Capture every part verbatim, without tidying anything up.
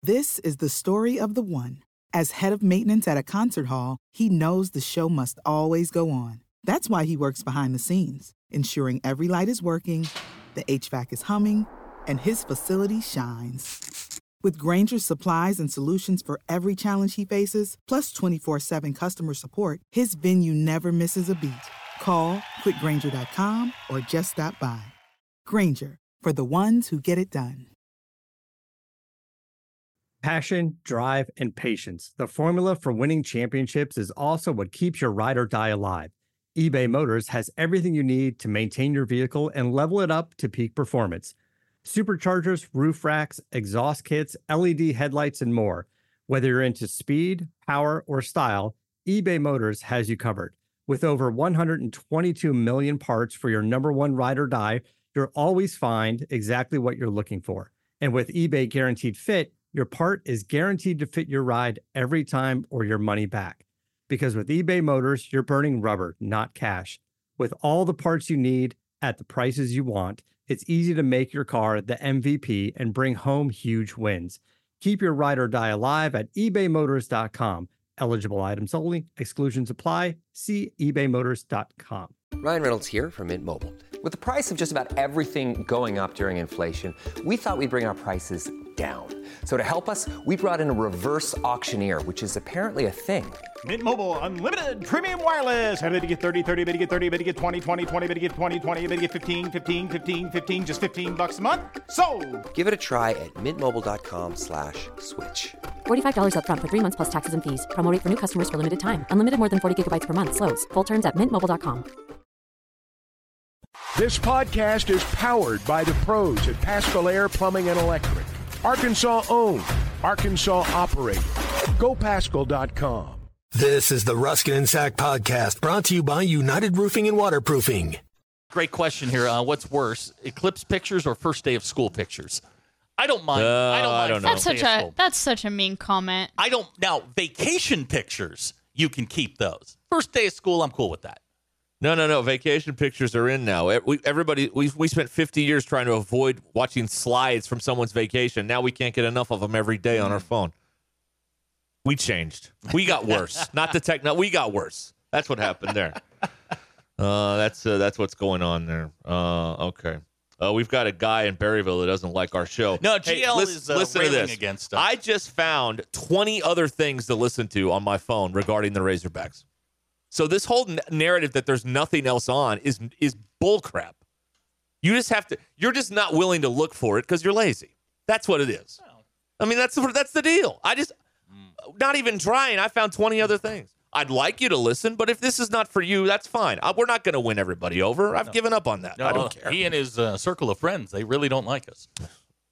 This is the story of the one. As head of maintenance at a concert hall, he knows the show must always go on. That's why he works behind the scenes, ensuring every light is working, the H V A C is humming, and his facility shines. With Grainger's supplies and solutions for every challenge he faces, plus twenty-four seven customer support, his venue never misses a beat. Call quick grainger dot com or just stop by. Grainger, for the ones who get it done. Passion, drive, and patience. The formula for winning championships is also what keeps your ride or die alive. eBay Motors has everything you need to maintain your vehicle and level it up to peak performance. Superchargers, roof racks, exhaust kits, L E D headlights, and more. Whether you're into speed, power, or style, eBay Motors has you covered. With over one hundred twenty-two million parts for your number one ride or die, you'll always find exactly what you're looking for. And with eBay Guaranteed Fit, your part is guaranteed to fit your ride every time or your money back. Because with eBay Motors, you're burning rubber, not cash. With all the parts you need at the prices you want, it's easy to make your car the M V P and bring home huge wins. Keep your ride or die alive at ebay motors dot com. Eligible items only. Exclusions apply. See ebay motors dot com. Ryan Reynolds here from Mint Mobile. With the price of just about everything going up during inflation, we thought we'd bring our prices down. So to help us, we brought in a reverse auctioneer, which is apparently a thing. Mint Mobile Unlimited Premium Wireless. How to get thirty, thirty, bit to get thirty, bit to get twenty, twenty, twenty, bit to get twenty, twenty, bit to get fifteen, fifteen, fifteen, fifteen, just fifteen bucks a month? Sold! Give it a try at mintmobile.com slash switch. forty-five dollars up front for three months plus taxes and fees. Promo rate for new customers for limited time. Unlimited more than forty gigabytes per month. Slows full terms at mint mobile dot com. This podcast is powered by the pros at Paschal Air Plumbing and Electric. Arkansas owned. Arkansas operated. Go Paschal dot com. This is the Ruskin and Sack podcast, brought to you by United Roofing and Waterproofing. Great question here. Uh, what's worse, eclipse pictures or first day of school pictures? I don't mind. Uh, I don't mind. I don't know. That's such a that's such a mean comment. I don't. Now, vacation pictures, you can keep those. First day of school, I'm cool with that. No, no, no. Vacation pictures are in now. We, everybody, we we spent fifty years trying to avoid watching slides from someone's vacation. Now we can't get enough of them every day on our phone. We changed. We got worse. Not the tech. No, we got worse. That's what happened there. Uh, that's uh, that's what's going on there. Uh, okay. Uh, we've got a guy in Berryville that doesn't like our show. No, G L hey, is uh, listen to railing this. against us. I just found twenty other things to listen to on my phone regarding the Razorbacks. So this whole n- narrative that there's nothing else on is is bullcrap. You just have to. You're just not willing to look for it because you're lazy. That's what it is. I mean, that's that's the deal. I just not even trying. I found twenty other things. I'd like you to listen, but if this is not for you, that's fine. I, we're not going to win everybody over. I've no. given up on that. No, I don't care. He and his uh, circle of friends, they really don't like us. I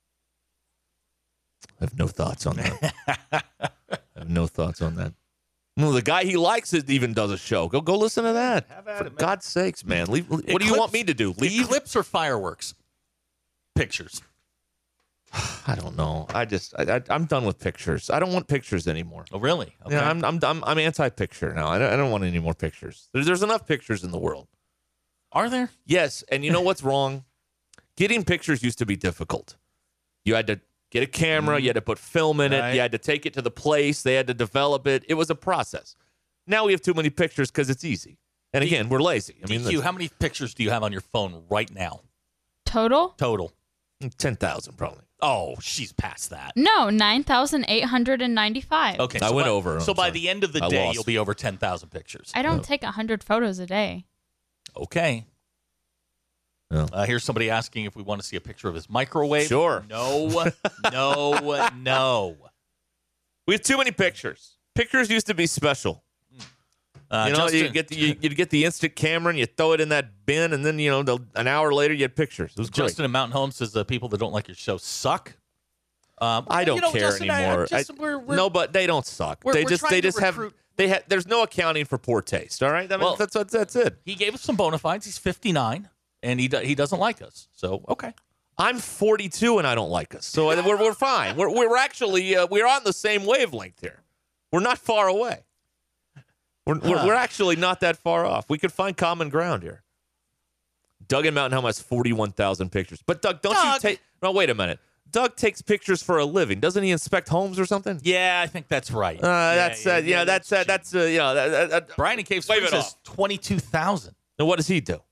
have no thoughts on that. I have no thoughts on that. No, the guy he likes it even does a show. Go go listen to that. Have at For it, man. God's sakes, man. Leave, what Eclipse, do you want me to do? Leave? Eclipse or fireworks? Pictures. I don't know. I just I, I, I'm done with pictures. I don't want pictures anymore. Oh, really? Okay. Yeah, I'm I'm I'm, I'm anti-picture now. I don't, I don't want any more pictures. There's there's enough pictures in the world. Are there? Yes, and you know what's wrong? Getting pictures used to be difficult. You had to get a camera, Mm. you had to put film in Right. it, you had to take it to the place, they had to develop it. It was a process. Now we have too many pictures because it's easy. And again, we're lazy. I mean, D Q, how many pictures do you have on your phone right now? Total? Total. ten thousand probably. Oh, she's past that. No, nine thousand eight hundred ninety-five. Okay, I so went by, over. So I'm by sorry. the end of the I day, lost. you'll be over ten thousand pictures. I don't No. take one hundred photos a day. Okay. No. Uh, here's somebody asking if we want to see a picture of his microwave. Sure. No, no, no. We have too many pictures. Pictures used to be special. Uh, you know, Justin, you get the, you, you'd get the instant camera and you throw it in that bin, and then you know the, an hour later you had pictures. It was great. Justin in Mountain Home says the people that don't like your show suck. Um, I don't you know, care Justin, I- anymore. I just- I- we're- we're- no, but they don't suck. we're- They we're just trying they to just have recruit- they have. There's no accounting for poor taste. All right, I mean, Well- that's, that's that's it. He gave us some bona fides. He's fifty-nine, and he do, he doesn't like us. So okay. I'm forty-two and I don't like us, so we're we're fine. We're we're actually uh, we're on the same wavelength here. We're not far away. We're, Huh. we're we're actually not that far off. We could find common ground here. Doug in Mountain Home has forty-one thousand pictures, but Doug, don't Doug. you take? No, wait a minute. Doug takes pictures for a living. Doesn't he inspect homes or something? Yeah, I think that's right. Uh, yeah, that's yeah, uh, yeah, you know that's that's uh, that's uh, you know that, that, that, Brian in Cave wave Springs it says off. twenty-two thousand. Now what does he do?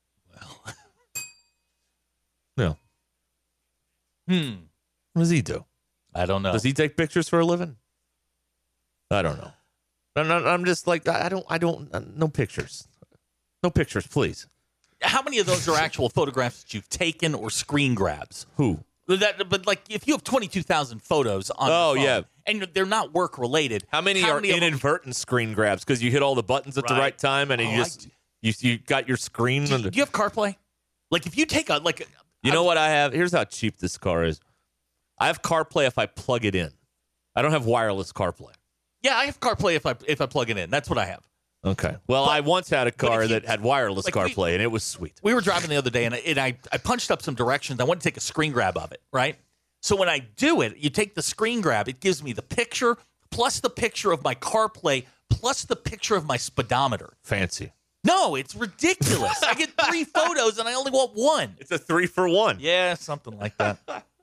No. Hmm. What does he do? I don't know. Does he take pictures for a living? I don't know. I'm, not, I'm just like I don't I don't uh, no pictures, no pictures, please. How many of those are actual photographs that you've taken or screen grabs? Who? That, but like, if you have twenty-two thousand photos on Oh, your phone, yeah. and they're not work related, How many how are many of them- inadvertent screen grabs because you hit all the buttons at the Right. right time and Oh, you just you you got your screen? Do, under- do you have CarPlay? Like, if you take a like, You know what I have? Here's how cheap this car is. I have CarPlay if I plug it in. I don't have wireless CarPlay. yeah, I have CarPlay if I if I plug it in. That's what I have. Okay. Well, I once had a car if you- that had wireless like, we- CarPlay, and it was sweet. We were driving the other day, and, I, and I, I punched up some directions. I want to take a screen grab of it, right? So when I do it, you take the screen grab. It gives me the picture plus the picture of my CarPlay plus the picture of my speedometer. Fancy. No, it's ridiculous. I get three photos, and I only want one. It's a three for one. Yeah, something like that.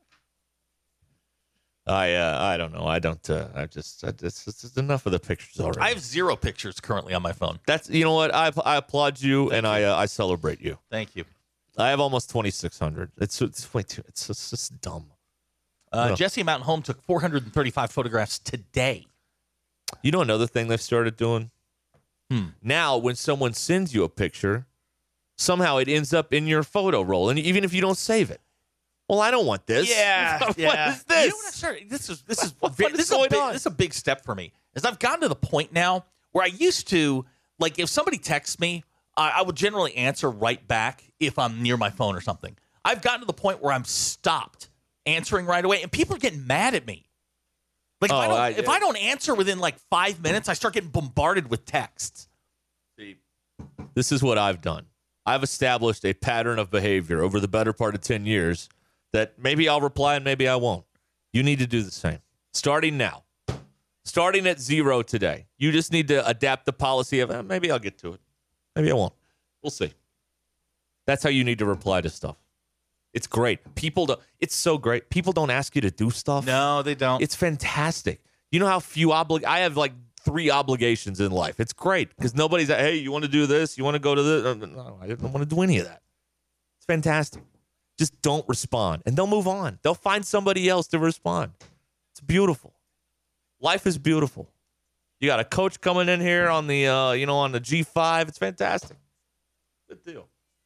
I uh, I don't know. I don't. Uh, I just. I just it's just enough of the pictures already. I have zero pictures currently on my phone. That's. You know what? I I applaud you, and I uh, I celebrate you. Thank you. I have almost twenty-six hundred. It's it's way too. It's just, it's just dumb. Uh, No. Jesse Mountain Home took four hundred thirty-five photographs today. You know another thing they've started doing? Hmm. Now, when someone sends you a picture, somehow it ends up in your photo roll, and even if you don't save it. Well, I don't want this. Yeah, what yeah. is this? You know what, sir, this is this is What- ve- what is this is a going big, on? this is a big step for me. Is I've gotten to the point now where I used to, like, if somebody texts me, I, I would generally answer right back if I'm near my phone or something. I've gotten to the point where I'm stopped answering right away, and people are getting mad at me. Like, if, Oh, I don't, I- if I don't answer within like five minutes, I start getting bombarded with texts. This is what I've done. I've established a pattern of behavior over the better part of ten years that maybe I'll reply and maybe I won't. You need to do the same. Starting now. Starting at zero today. You just need to adapt the policy of, eh, maybe I'll get to it. Maybe I won't. We'll see. That's how you need to reply to stuff. It's great. People don't, it's so great. People don't ask you to do stuff. No, they don't. It's fantastic. You know how few oblig I have like three obligations in life. It's great because nobody's like, hey, you want to do this? You want to go to this? No, I don't want to do any of that. It's fantastic. Just don't respond and they'll move on. They'll find somebody else to respond. It's beautiful. Life is beautiful. You got a coach coming in here on the, uh, you know, on the G five. It's fantastic. Good deal.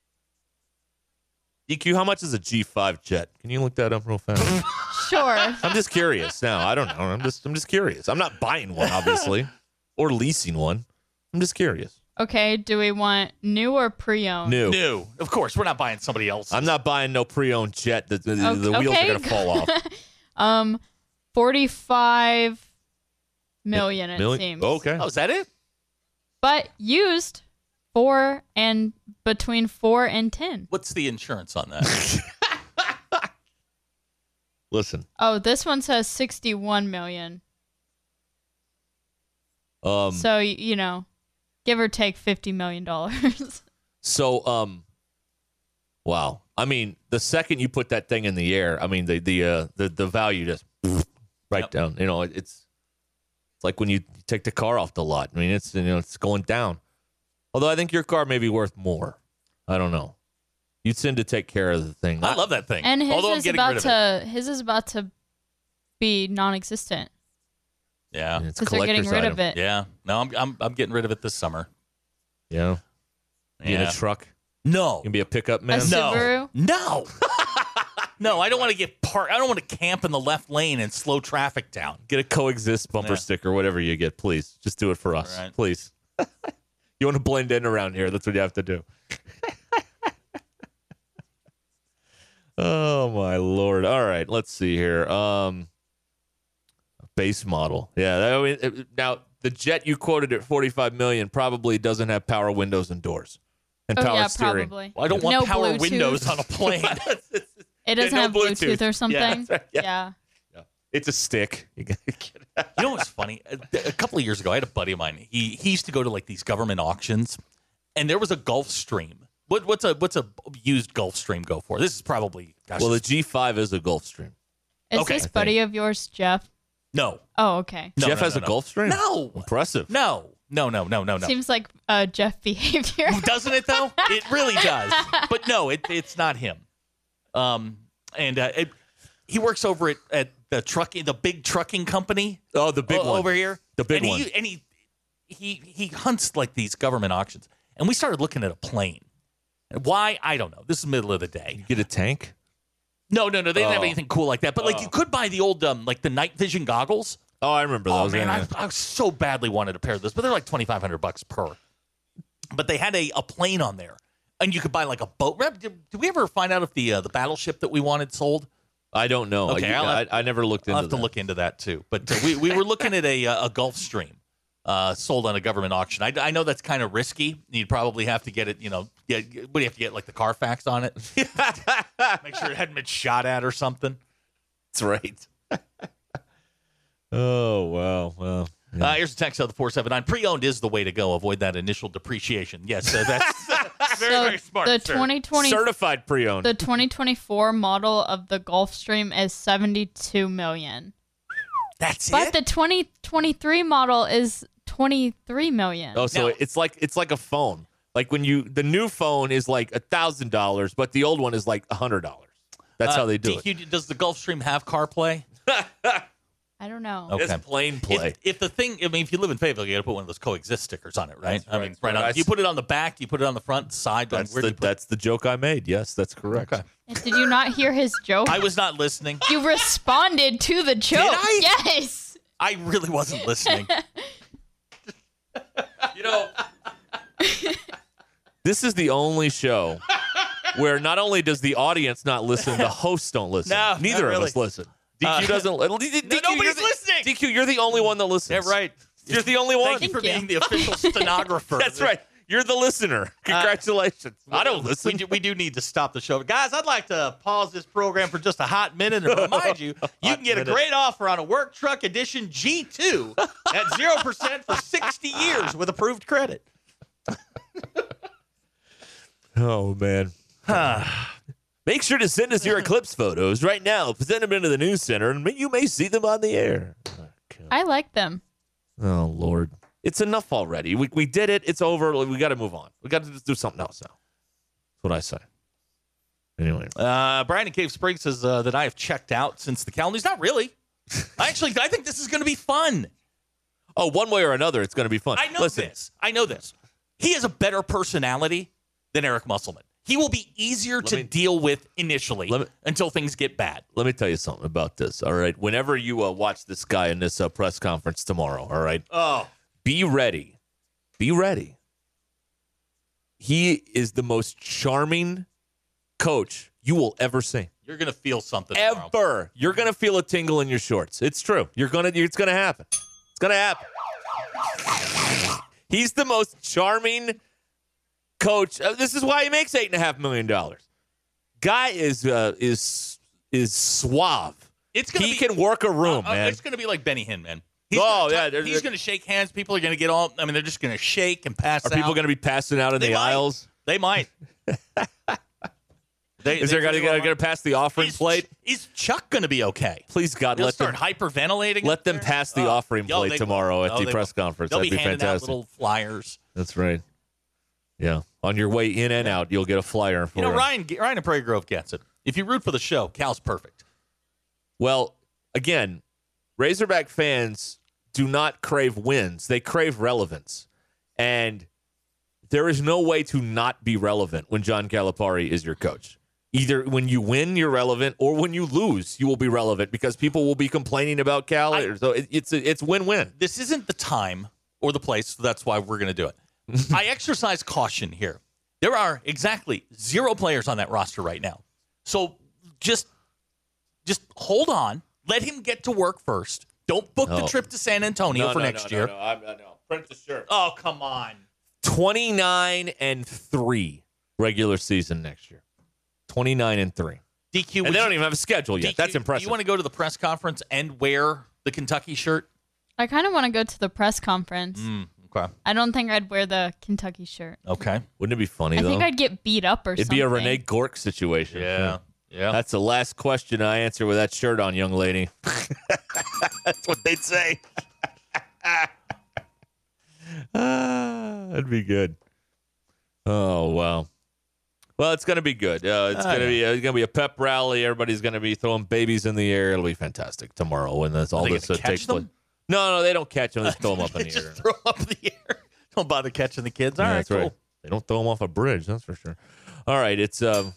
E Q, how much is a G five jet? Can you look that up real fast? Sure. I'm just curious now. I don't know. I'm just I'm just curious. I'm not buying one, obviously, or leasing one. I'm just curious. Okay, do we want new or pre-owned? New. New. Of course, we're not buying somebody else's. I'm not buying no pre-owned jet. The, the, Okay. the wheels are gonna fall off. Um, forty-five million. It Million? seems. Okay. Oh, is that it? But used four and between four and ten. What's the insurance on that? Listen. Oh, this one says sixty-one million. Um. So y- you know, give or take fifty million dollars. So um. Wow. I mean, the second you put that thing in the air, I mean, the the uh, the the value just right Yep. down. You know, it, it's it's like when you take the car off the lot. I mean, it's you know it's going down. Although I think your car may be worth more. I don't know. You'd send to take care of the thing. I love that thing. And his Although I'm is getting about rid of it. to his is about to be non-existent Yeah. It's because they're getting collector's rid of item. it. Yeah. No, I'm, I'm I'm getting rid of it this summer. Yeah. You in Yeah. a truck? No. You can be a pickup man? A No. Subaru? No. No, I don't want to get park. I don't want to camp in the left lane and slow traffic down. Get a coexist bumper Yeah. sticker, whatever you get, please. Just do it for us, All right. please. You want to blend in around here? That's what you have to do. Oh my lord! All right, let's see here. Um, base model, yeah. That, I mean, it- now the jet you quoted at forty-five million probably doesn't have power windows and doors and Oh power yeah, steering. probably. Well, I don't No want power Bluetooth. windows on a plane. It doesn't no have Bluetooth. Bluetooth, or something. Yeah, that's right. Yeah. yeah. It's a stick. You gotta get it. You know what's funny? A, a couple of years ago, I had a buddy of mine. He he used to go to like these government auctions, and there was a Gulfstream. What what's a what's a used Gulfstream go for? This is probably gosh, Well, the this- G five is a Gulfstream. Is Okay. this buddy of yours, Jeff? No. Oh, okay. No, Jeff no, has no, a no. Gulfstream? No. Impressive. No. No, no, no, no, no. Seems like uh, Jeff behavior. Doesn't it, though? It really does. But no, it, it's not him. Um, And uh, it, he works over at, at the trucking, the big trucking company. Oh, the big o- one. over here. The big and one. He, and he, he, he hunts like these government auctions. And we started looking at a plane. Why? I don't know. This is the middle of the day. You get a tank? No, no, no. They didn't have Oh. anything cool like that. But like Oh. you could buy the old, um, like the night vision goggles. Oh, I remember Oh those. man, yeah. I, I so badly wanted a pair of those, but they're like twenty five hundred bucks per. But they had a, a plane on there, and you could buy like a boat. Did, did we ever find out if the uh, the battleship that we wanted sold? I don't know. Okay, You- I'll have- I, I never looked into I'll have to that. look into that too. But uh, we, we were looking at a uh, a Gulfstream uh, sold on a government auction. I, I know that's kind of risky. You'd probably have to get it. You know, get, what do you have to get? Like the Carfax on it? Make sure it hadn't been shot at or something. That's right. Oh, wow. Well, yeah. Uh, here's a text out of the four seven nine. Pre-owned is the way to go. Avoid that initial depreciation. Yes, uh, that's very, So very smart. the sir. twenty twenty certified pre-owned. the twenty twenty-four model of the Gulfstream is seventy-two million. That's But it? the twenty twenty-three model is twenty-three million. Oh, so Now- it's like it's like a phone. Like when you the new phone is like a thousand dollars, but the old one is like a hundred dollars. That's Uh, how they do D Q, it. Does the Gulfstream have CarPlay? I don't know. Okay. It's plain play. If, if the thing, I mean, if you live in Fayetteville, you got to put one of those coexist stickers on it, right? That's I right, mean, that's right right. on. I You s- put it on the back, you put it on the front, side. That's where the do you put it? that's the joke I made. Yes, that's correct. Okay. Did you not hear his joke? I was not listening. You responded to the joke. I? Yes. I really wasn't listening. You know, this is the only show where not only does the audience not listen, the hosts don't listen. No, Neither not of really. us listen. D Q Uh, doesn't. D- D- D Q, nobody's you're the- listening. D Q, you're the only one that listens. Yeah, right. You're the only one. Thank you for Thank you. being the official stenographer. That's right. You're the listener. Congratulations. I don't listen. We do, we do need to stop the show. Guys, I'd like to pause this program for just a hot minute and remind you, you can get minute. a great offer on a Work Truck Edition G two at zero percent for sixty years with approved credit. Oh, man. Make sure to send us your Eclipse photos right now. Send them into the news center, and you may see them on the air. I like them. Oh, Lord. It's enough already. We, we did it. It's over. We got to move on. We got to just do something else now. That's what I say. Anyway. Uh, Brian in Cave Springs says uh, that I have checked out since the calendar. Not really. Actually, I think this is going to be fun. Oh, one way or another, it's going to be fun. I know Listen, this. I know this. He has a better personality than Eric Musselman. He will be easier to me- deal with initially Let me- until things get bad. Let me tell you something about this, all right? Whenever you uh, watch this guy in this uh, press conference tomorrow, all right? Oh. Be ready. Be ready. He is the most charming coach you will ever see. You're going to feel something tomorrow. Ever. You're going to feel a tingle in your shorts. It's true. You're going to it's going to happen. It's going to happen. He's the most charming coach. Uh, this is why he makes eight and a half million dollars. Guy is uh, is is suave. It's gonna he be, can work a room, uh, uh, man. It's going to be like Benny Hinn, man. He's Oh, gonna yeah, t- they're- he's they're- going to shake hands. People are going to get all. I mean, they're just going to shake and pass Are out. people going to be passing out in They the might. aisles? They might. they, Is they there going really to might. pass the offering Is, plate? is Chuck going to be okay? Please, God, They'll let start them hyperventilating. let up them there? pass the Oh. offering Oh, plate they tomorrow will. at Oh, the they press will. conference. They'll That'd be be handing fantastic. out little flyers. That's right. Yeah. On your way in and out, you'll get a flyer for You know, him. Ryan Ryan in Prairie Grove gets it. If you root for the show, Cal's perfect. Well, again, Razorback fans do not crave wins. They crave relevance. And there is no way to not be relevant when John Calipari is your coach. Either when you win, you're relevant, or when you lose, you will be relevant because people will be complaining about Cal. I- so it, it's a, it's win-win. This isn't the time or the place, so that's why we're going to do it. I exercise caution here. There are exactly zero players on that roster right now. So just just hold on. Let him get to work first. Don't book the No. trip to San Antonio No, for no, next no, year. No, no, I'm, no. Print the shirt. Oh, come on. twenty-nine and three regular season next year. twenty-nine and three. D Q, And would they you- don't even have a schedule yet. D Q, That's impressive. Do you want to go to the press conference and wear the Kentucky shirt? I kind of want to go to the press conference. Mm, okay. I don't think I'd wear the Kentucky shirt. Okay. Wouldn't it be funny, I though? think I'd get beat up or It'd something. be a Renee Gork situation. Yeah. Yeah. That's the last question I answer with that shirt on, young lady. That's what they'd say. ah, that'd be good. Oh, wow. Well, it's going to be good. Uh, it's Oh, going to yeah. be uh, it's going to be a pep rally. Everybody's going to be throwing babies in the air. It'll be fantastic tomorrow when this, all they this uh, gonna catch takes place. them? No, no, they don't catch them. They throw them up in They the just air. throw up in the air. Don't bother catching the kids. All Yeah, right, that's cool. right. They don't throw them off a bridge. That's for sure. All right, it's um,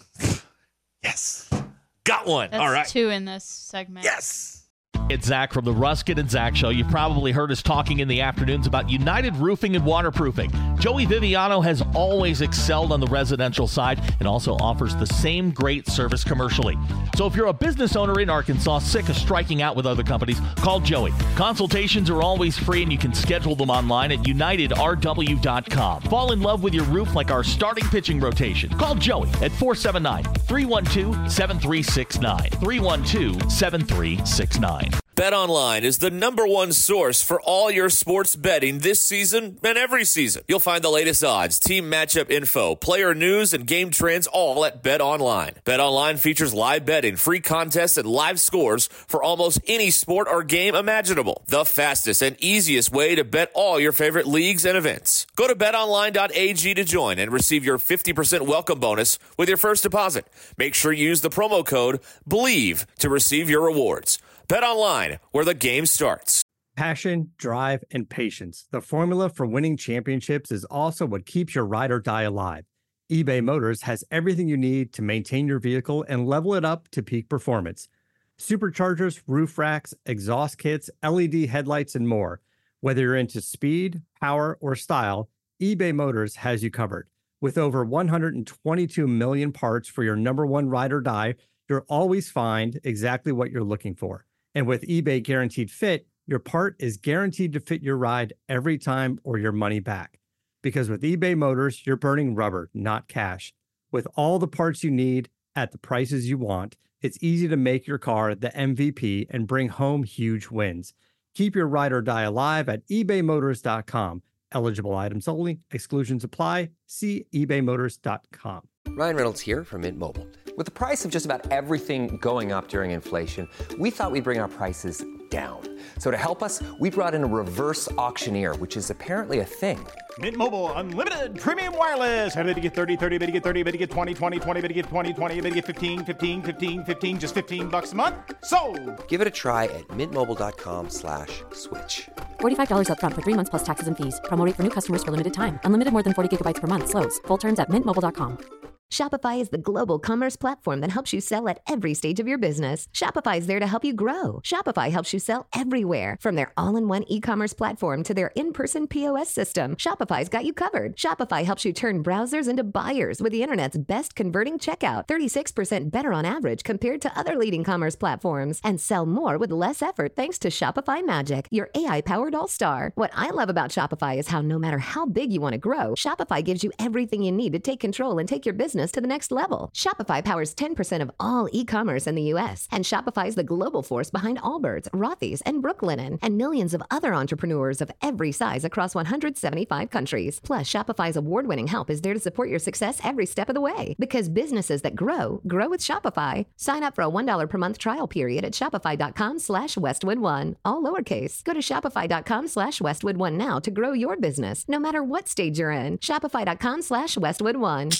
yes, got one. That's All right, two in this segment. yes. It's Zach from the Ruskin and Zach Show. You've probably heard us talking in the afternoons about United Roofing and Waterproofing. Joey Viviano has always excelled on the residential side and also offers the same great service commercially. So if you're a business owner in Arkansas sick of striking out with other companies, call Joey. Consultations are always free and you can schedule them online at united r w dot com. Fall in love with your roof like our starting pitching rotation. Call Joey at four seven nine, three one two, seven three six nine. three one two, seven three six nine. BetOnline is the number one source for all your sports betting this season and every season. You'll find the latest odds, team matchup info, player news, and game trends all at BetOnline. BetOnline features live betting, free contests, and live scores for almost any sport or game imaginable. The fastest and easiest way to bet all your favorite leagues and events. Go to bet online dot a g to join and receive your fifty percent welcome bonus with your first deposit. Make sure you use the promo code BELIEVE to receive your rewards. BetOnline, where the game starts. Passion, drive, and patience. The formula for winning championships is also what keeps your ride or die alive. eBay Motors has everything you need to maintain your vehicle and level it up to peak performance. Superchargers, roof racks, exhaust kits, L E D headlights, and more. Whether you're into speed, power, or style, eBay Motors has you covered. With over one hundred twenty-two million parts for your number one ride or die, you'll always find exactly what you're looking for. And with eBay Guaranteed Fit, your part is guaranteed to fit your ride every time or your money back. Because with eBay Motors, you're burning rubber, not cash. With all the parts you need at the prices you want, it's easy to make your car the M V P and bring home huge wins. Keep your ride or die alive at ebay motors dot com. Eligible items only. Exclusions apply. See ebay motors dot com. Ryan Reynolds here from Mint Mobile. With the price of just about everything going up during inflation, we thought we'd bring our prices down. So to help us, we brought in a reverse auctioneer, which is apparently a thing. Mint Mobile Unlimited Premium Wireless. How to get thirty, thirty, how to get thirty, how to get twenty, twenty, twenty, how to get twenty, twenty, how to get fifteen, fifteen, fifteen, fifteen, just fifteen bucks a month? Sold! Give it a try at mintmobile.com slash switch. forty-five dollars up front for three months plus taxes and fees. Promo rate for new customers for limited time. Unlimited more than forty gigabytes per month slows. Full terms at mint mobile dot com. Shopify is the global commerce platform that helps you sell at every stage of your business. Shopify is there to help you grow. Shopify helps you sell everywhere, from their all-in-one e-commerce platform to their in-person P O S system. Shopify's got you covered. Shopify helps you turn browsers into buyers with the internet's best converting checkout, thirty-six percent better on average compared to other leading commerce platforms, and sell more with less effort thanks to Shopify Magic, your A I-powered all-star. What I love about Shopify is how no matter how big you want to grow, Shopify gives you everything you need to take control and take your business to the next level. Shopify powers ten percent of all e-commerce in the U S, and Shopify is the global force behind Allbirds, Rothy's, and Brooklinen, and millions of other entrepreneurs of every size across one hundred seventy-five countries. Plus, Shopify's award-winning help is there to support your success every step of the way. Because businesses that grow, grow with Shopify. Sign up for a one dollar per month trial period at shopify.com slash Westwood1, all lowercase. Go to shopify.com slash Westwood1 now to grow your business, no matter what stage you're in. Shopify.com slash Westwood1.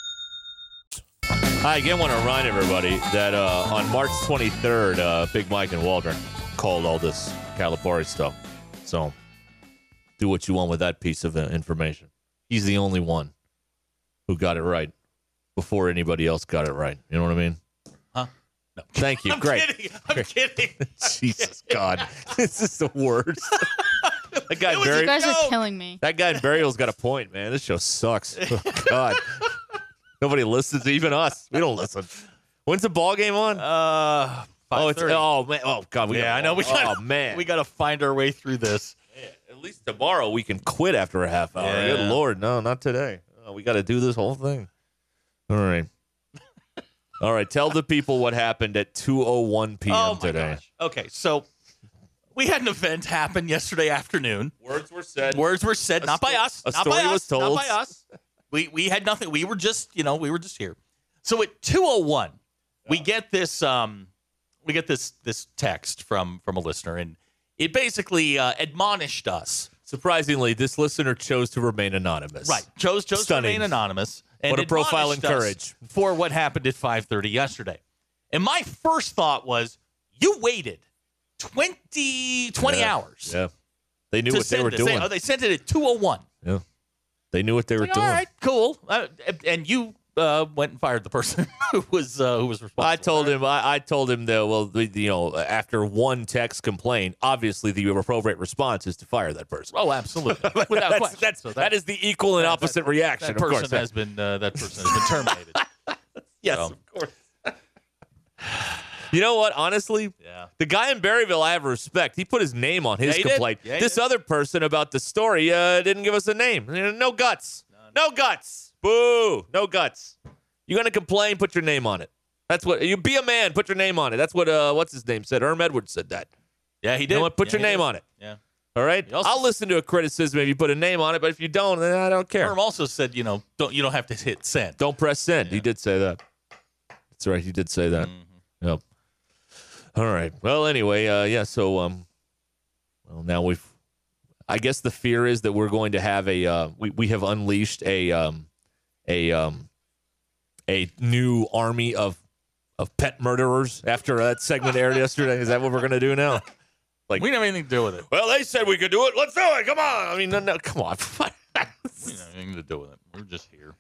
I again want to remind everybody that uh, on March twenty-third, uh, Big Mike and Waldron called all this Calipari stuff. So do what you want with that piece of uh, information. He's the only one who got it right before anybody else got it right. You know what I mean? Huh? No. Thank you. I'm Great. kidding. I'm Great. kidding. Jesus God. This is the worst. That guy You Barry, guys are killing me. that guy in Burial's got a point, man. This show sucks. Oh, God. Nobody listens, even us. We don't listen. When's the ball game on? Uh, oh, it's, oh man. Oh God. We yeah, gotta, I know. We gotta, oh man. we got to find our way through this. Man, at least tomorrow we can quit after a half hour. Yeah. Good Lord, no, not today. Oh, we got to do this whole thing. All right. All right. Tell the people what happened at two oh one p.m. Oh my today. gosh. Okay, so we had an event happen yesterday afternoon. Words were said. Words were said, A not by sto- us. a not story by us. was told. Not by us. We we had nothing. We were just, you know, we were just here. So at two oh one, we get this um, we get this this text from from a listener, and it basically uh, admonished us. Surprisingly, this listener chose to remain anonymous. Right, chose chose Stunning. to remain anonymous. And what a profile in admonished courage us for what happened at five thirty yesterday. And my first thought was, you waited twenty, twenty yeah. hours. Yeah, they knew to what they send were this. doing. They, oh, they sent it at two oh one. Yeah, they knew what they were Like, doing. all right, cool. Uh, and you uh, went and fired the person who was uh, who was responsible. I told him. I, I told him that. Well, the, you know, after one text complaint, obviously the appropriate response is to fire that person. Oh, absolutely, without that's, question. That's, So that is the equal and that- opposite that- reaction. That of person course, has been uh, that person has been terminated. yes, So. of course. You know what? Honestly, Yeah. the guy in Berryville, I have respect. He put his name on his Yeah, he did. complaint. Yeah, he this did. other person about the story uh, didn't give us a name. No guts. No guts. Boo. No guts. You're gonna complain? Put your name on it. That's what you be a man. Put your name on it. That's what uh, what's his name said. Herm Edwards said that. Yeah, he You did. know what? Put Yeah, your he name did. on it. Yeah. All right. also- I'll listen to a criticism if you put a name on it, but if you don't, then I don't care. Herm also said, you know, don't you don't have to hit send. Don't press send. He did say that. That's right. He did say that. Mm-hmm. Yep. All right. Well, anyway, uh, yeah. So, um, well, now we've. I guess the fear is that we're going to have a. Uh, we we have unleashed a um, a um, a new army of of pet murderers after that segment aired yesterday. Is that what we're going to do now? Like We don't have anything to do with it. Well, they said we could do it. Let's do it. Come on. I mean, no, no come on. We don't have anything to do with it. We're just here.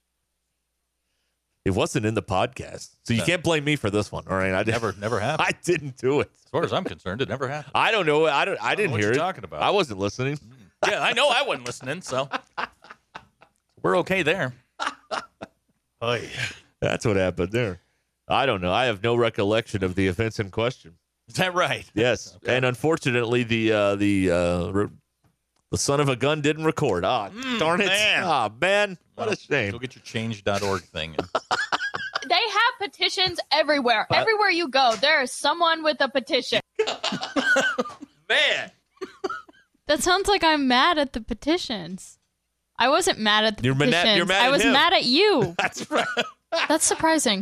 It wasn't in the podcast, so you No. can't blame me for this one. All right, I didn't, Never, never happened. I didn't do it. As far as I'm concerned, it never happened. I don't know. I don't. I, don't didn't know what hear you're it. talking about. I wasn't listening. Yeah, I know I wasn't listening, so we're okay there. Oy. That's what happened there. I don't know. I have no recollection of the events in question. Is that right? Yes, and unfortunately, the uh, the uh, re- the son of a gun didn't record. Ah, darn it! man. Ah, man, what Well, a shame. Go get your change dot org thing. They have petitions everywhere. Everywhere you go, there is someone with a petition. Man, That sounds like I'm mad at the petitions. I wasn't mad at the You're mad- petitions. you're mad I at was him. mad at you. that's right. That's surprising.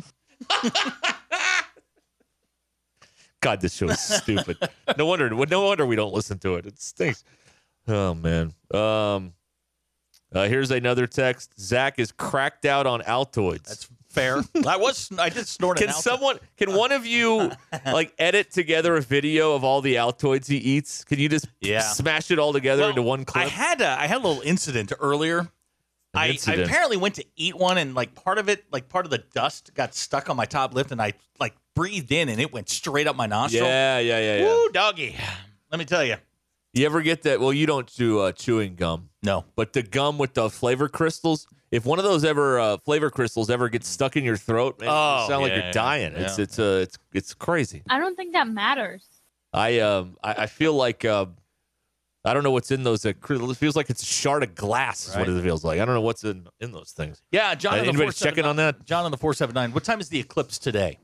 God, this show is stupid. No wonder. No wonder we don't listen to it. It stinks. Oh man. Um. Uh, here's another text. Zach is cracked out on Altoids. That's fair. I was. I did snort Can an Altoid. someone? Can one of you like edit together a video of all the Altoids he eats? Can you just Yeah. smash it all together Well, into one clip? I had a, I had a little incident earlier. I, I incident. apparently went to eat one, and like part of it, like part of the dust got stuck on my top lip, and I like breathed in, and it went straight up my nostril. yeah, yeah, yeah, yeah. Woo, doggy. Let me tell you. You ever get that? Well, you don't do uh, chewing gum, No. but the gum with the flavor crystals. If one of those ever uh, flavor crystals ever gets stuck in your throat, man, Oh, you sound like yeah, you're yeah, dying. It's yeah. it's uh, it's it's crazy. I don't think that matters. I um I, I feel like uh, I don't know what's in those. Uh, cr- it feels like it's a shard of glass. Is what Right. it feels like. I don't know what's in in those things. Yeah, John. Uh, in the anybody four seven checking on nine that? John on the four seven nine. What time is the eclipse today?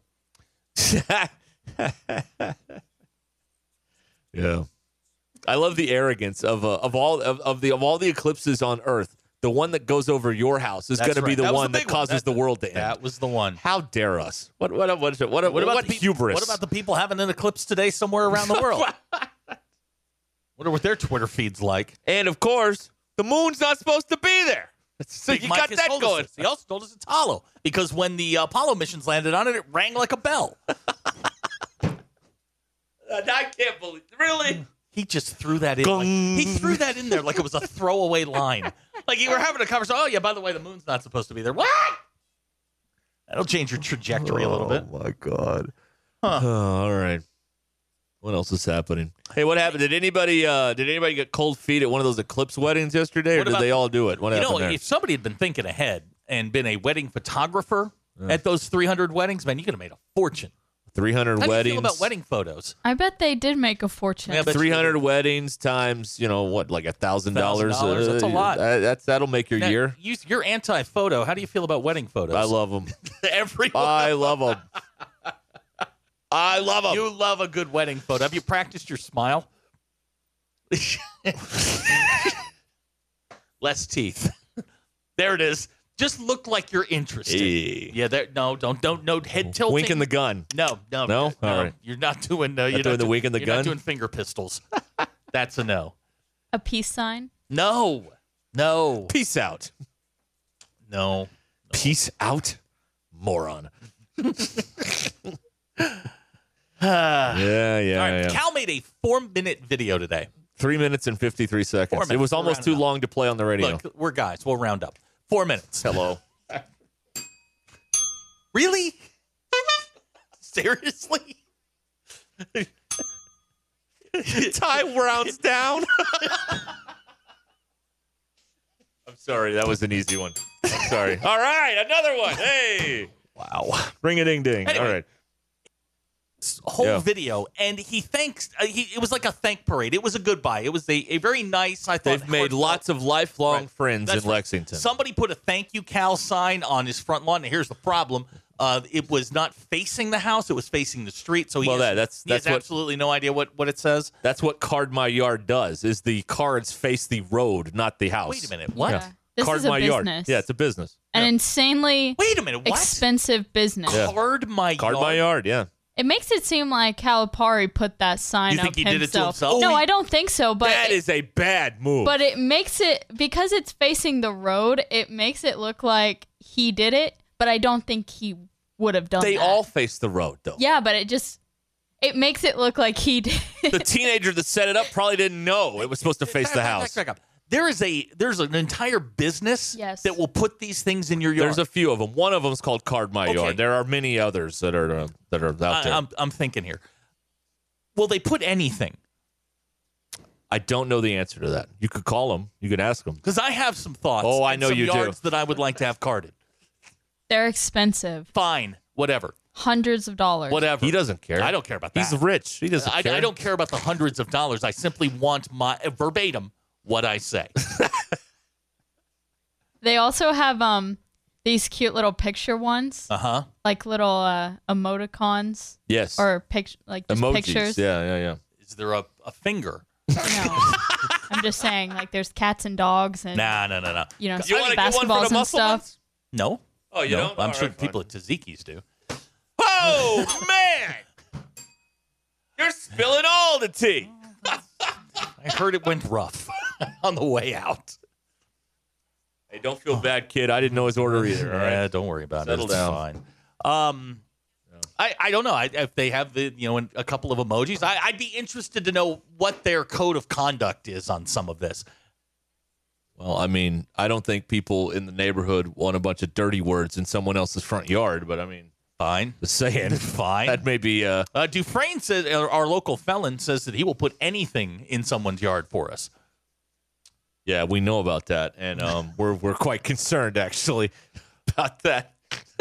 Yeah, I love the arrogance of uh, of all of, of the of all the eclipses on Earth. The one that goes over your house is That's going to be right. the That was one the that big one. causes That- the world to end. That was the one. How dare us? What what what what what, What about what the, pe- hubris? What about the people having an eclipse today somewhere around the world? Wonder what their Twitter feed's like. And of course, the moon's not supposed to be there. So Big you Mike got has that told us going. this. He also told us it's hollow because when the uh, Apollo missions landed on it, it rang like a bell. I can't believe really. He just threw that in. Like, he threw that in there like it was a throwaway line. Like you were having a conversation. Oh yeah, by the way, the moon's not supposed to be there. What? That'll change your trajectory a little bit. Oh my god. Huh. Oh, all right. What else is happening? Hey, what happened? Did anybody uh did anybody get cold feet at one of those eclipse weddings yesterday, or What did about they the- all do it? What you happened know, there? if somebody had been thinking ahead and been a wedding photographer at those three hundred weddings, man, you could have made a fortune. three hundred How do you weddings. feel about wedding photos? I bet they did make a fortune. Yeah, but three hundred weddings times, you know, what, like a thousand dollars? one thousand dollars, that's a lot. That's that'll make your Now, year. You, you're anti-photo. How do you feel about wedding photos? I love them. Everyone. I love them. I love them. You love a good wedding photo. Have you practiced your smile? Less teeth. There it is. Just look like you're interested. Hey. Yeah, there. No, don't, don't, no head tilting. Winking the gun. No, no, No? no. All right. You're not doing. Uh, you're doing not the do- wink and the you're gun? Not doing finger pistols. That's a no. A peace sign. No, no, Peace out. no. Peace out, moron. yeah, Yeah, yeah, All right, yeah. Cal made a four-minute video today. Three minutes and fifty-three seconds. Four It minutes. was We're almost rounding too up. long to play on the radio. Look, we're guys. We'll round up. Four minutes. Hello. Really? Seriously? Ty rounds down. I'm sorry. That was an easy one. I'm sorry. All right. Another one. Hey. Wow. Ring a ding ding. Anyway. All right. Whole Yeah. video, and he thanks. Uh, he, it was like a thank parade. It was a goodbye. It was a, a very nice. I thought They've made heartfelt- lots of lifelong Right. friends That's in right. Lexington. Somebody put a thank you, Cal sign on his front lawn. And here's the problem: uh, it was not facing the house; it was facing the street. So he Well, has, that- that's- he has that's what- absolutely no idea what, what it says. That's what Card My Yard does. Is the cards face the road, not the house. Wait a minute, what? Yeah. This Card is a My Yard. business. Yeah, it's a business. An insanely Wait a minute, what? expensive business. Yeah. Card my Card yard. My Yard. Yeah. It makes it seem like Calipari put that sign You up think he did it to himself. himself? No, Oh, he- I don't think so. But That it, is a bad move. but it makes it because it's facing the road. It makes it look like he did it, but I don't think he would have done they that. all face the road, though. Yeah, but it just it makes it look like he did. The teenager that set it up probably didn't know it was supposed to face Back- the back- house. back- back up. There is a there's an entire business Yes. that will put these things in your yard. There's a few of them. One of them is called Card My Okay. Yard. There are many others that are uh, that are out I, there. I'm I'm thinking here. Will they put anything? I don't know the answer to that. You could call them. You could ask them. Because I have some thoughts. Oh, I and know some you do. yards that I would like to have carded. They're expensive, Fine, whatever, hundreds of dollars. whatever. He doesn't care. I don't care about that. He's rich. He doesn't I, care. I don't care about the hundreds of dollars. I simply want my verbatim what I say. They also have um these cute little picture ones, Uh huh. like little uh, emoticons Yes. or pic- like just Emojis. pictures. Yeah, yeah, yeah. Is there a, a finger? No, I'm just saying like there's cats and dogs and Nah, no, no, no. you know You wanna get one for the basketballs and muscle stuff. ones? No. Oh, you no. don't? I'm All sure right, people at Taziki's do. Oh, man. You're spilling all the tea. I heard it went rough on the way out. Hey, don't feel bad, kid. I didn't know his order either. All right. Yeah, don't worry about Settle it. It's down. fine. Um, I, I don't know. I, if they have the you know a couple of emojis, I, I'd be interested to know what their code of conduct is on some of this. Well, I mean, I don't think people in the neighborhood want a bunch of dirty words in someone else's front yard, but I mean, Fine, just saying. fine. That may be, uh, Uh, Dufresne says, our our local felon says that he will put anything in someone's yard for us. yeah, we know about that. And um, we're, we're quite concerned, actually, about that.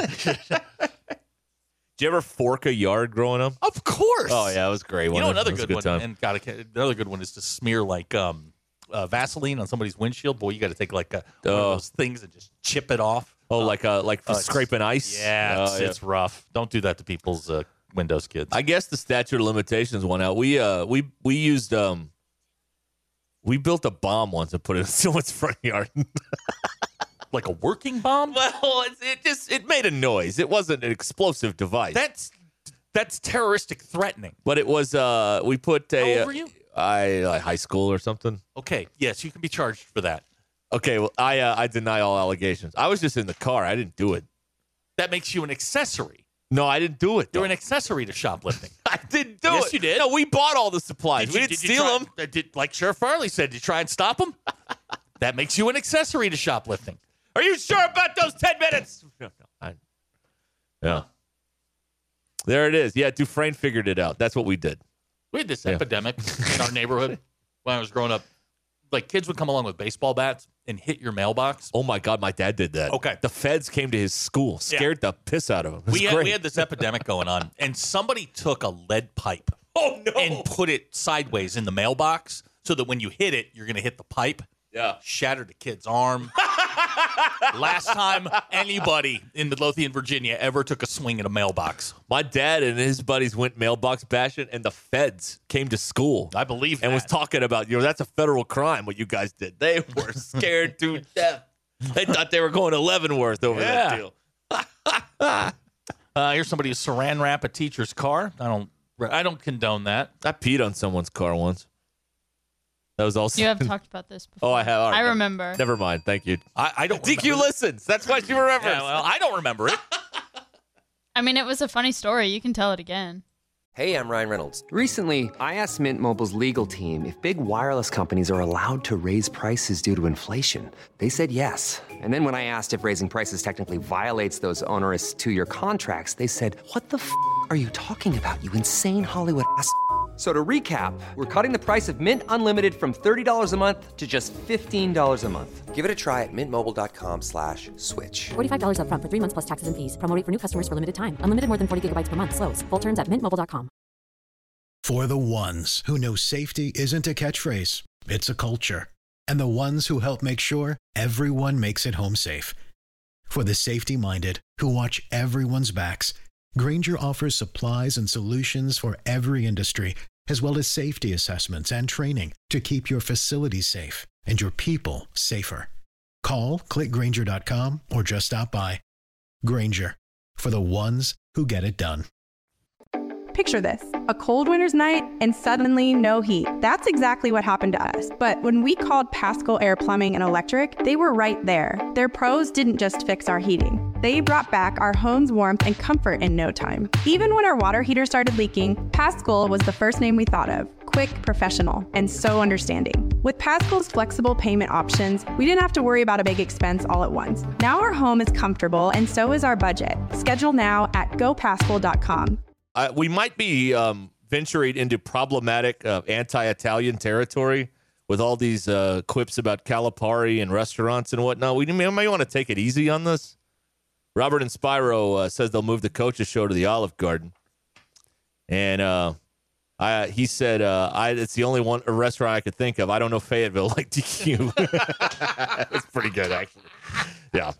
Did you ever fork a yard growing up? Of course. Oh, yeah, it was a great. You one. know That another was a good, one, time. and got another good one is to smear like um, uh, Vaseline on somebody's windshield. Boy, you got to take like a, one of Oh. those things and just chip it off. Oh, like uh, like for Uh, it's- scraping ice? Yeah, Oh, it's, it's rough. Don't do that to people's uh, windows, kids. I guess the statute of limitations went out. We uh we we used um we built a bomb once and put it in someone's front yard. Like a working bomb? Well, it, it just it made a noise. It wasn't an explosive device. That's that's terroristic threatening. but it was uh we put a How old uh, were you? I like high school or something. Okay, yes, you can be charged for that. Okay, well I uh, I deny all allegations. I was just in the car. I didn't do it. That makes you an accessory. No, I didn't do it. You're though. an accessory to shoplifting. I didn't do Yes, it. you did. No, we bought all the supplies. Did we you- didn't did you steal try- them. uh, Did, like Sheriff Farley said, did you try and stop him? That makes you an accessory to shoplifting. Are you sure about those ten minutes? No, no. I, yeah. There it is. Yeah, Dufresne figured it out. That's what we did. We had this Yeah. epidemic in our neighborhood when I was growing up. Like kids would come along with baseball bats and hit your mailbox. Oh my God, my dad did that. Okay. The feds came to his school, scared the piss out of him. It was We had, great. we had this epidemic going on, and somebody took a lead pipe oh no. and put it sideways in the mailbox so that when you hit it, you're going to hit the pipe. Yeah. Shattered the kid's arm. Last time anybody in Midlothian, Virginia ever took a swing at a mailbox. My dad and his buddies went mailbox bashing, and the feds came to school. I believe and that. was talking about, you know, that's a federal crime, what you guys did. They were scared to death. They thought they were going to Leavenworth over Yeah. that deal. Uh, here's somebody who saran wrap a teacher's car. I don't. I don't condone that. I peed on someone's car once. That was also. You have talked about this before. Oh, I have. All right. I remember. Never mind. Thank you. I, I don't. D Q remember listens. That's why she remembers. Yeah, well, I don't remember it. I mean, it was a funny story. You can tell it again. Hey, I'm Ryan Reynolds. Recently, I asked Mint Mobile's legal team if big wireless companies are allowed to raise prices due to inflation. They said yes. And then when I asked if raising prices technically violates those onerous two-year contracts, they said, what the f*** are you talking about, you insane Hollywood ass f- So to recap, we're cutting the price of Mint Unlimited from thirty dollars a month to just fifteen dollars a month. Give it a try at mintmobile.com slash switch. forty-five dollars up front for three months plus taxes and fees. Promo rate for new customers for limited time. Unlimited more than forty gigabytes per month. Slows full terms at mint mobile dot com. For the ones who know safety isn't a catchphrase, it's a culture. And the ones who help make sure everyone makes it home safe. For the safety-minded who watch everyone's backs, Grainger offers supplies and solutions for every industry, as well as safety assessments and training to keep your facilities safe and your people safer. Call, click Grainger dot com, or just stop by. Grainger, for the ones who get it done. Picture this, a cold winter's night and suddenly no heat. That's exactly what happened to us. But when we called Paschal Air Plumbing and Electric, they were right there. Their pros didn't just fix our heating. They brought back our home's warmth and comfort in no time. Even when our water heater started leaking, Paschal was the first name we thought of. Quick, professional, and so understanding. With Paschal's flexible payment options, we didn't have to worry about a big expense all at once. Now our home is comfortable and so is our budget. Schedule now at go paschal dot com. Uh, we might be um, venturing into problematic uh, anti-Italian territory with all these uh, quips about Calipari and restaurants and whatnot. We may, may want to take it easy on this. Robert and Spyro uh, says they'll move the coaches show to the Olive Garden. And uh, I, he said, uh, I, it's the only one a restaurant I could think of. I don't know Fayetteville like D Q. It's pretty good, actually. Yeah.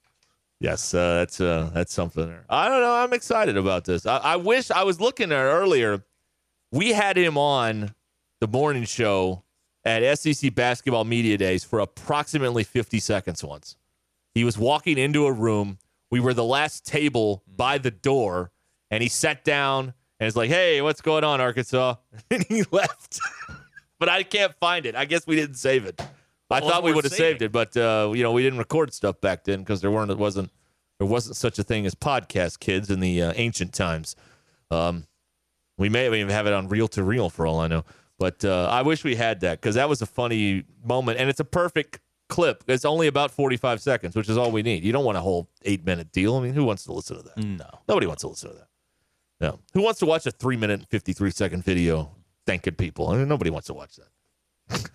Yes, uh, that's uh, that's something there. I don't know. I'm excited about this. I, I wish I was looking at earlier. We had him on the morning show at S E C Basketball Media Days for approximately fifty seconds once. He was walking into a room. We were the last table by the door, and he sat down and is like, "Hey, what's going on, Arkansas?" And he left. But I can't find it. I guess we didn't save it. I Well, thought we worth would have saving. saved it, but uh, you know, we didn't record stuff back then because there weren't it wasn't there wasn't such a thing as podcast kids in the uh, ancient times. Um, we may even have it on reel to reel for all I know, but uh, I wish we had that because that was a funny moment, and it's a perfect clip. It's only about forty-five seconds, which is all we need. You don't want a whole eight minute deal. I mean, who wants to listen to that? No, nobody wants to listen to that. No, who wants to watch a three minute and fifty three second video thanking people? I mean, nobody wants to watch that.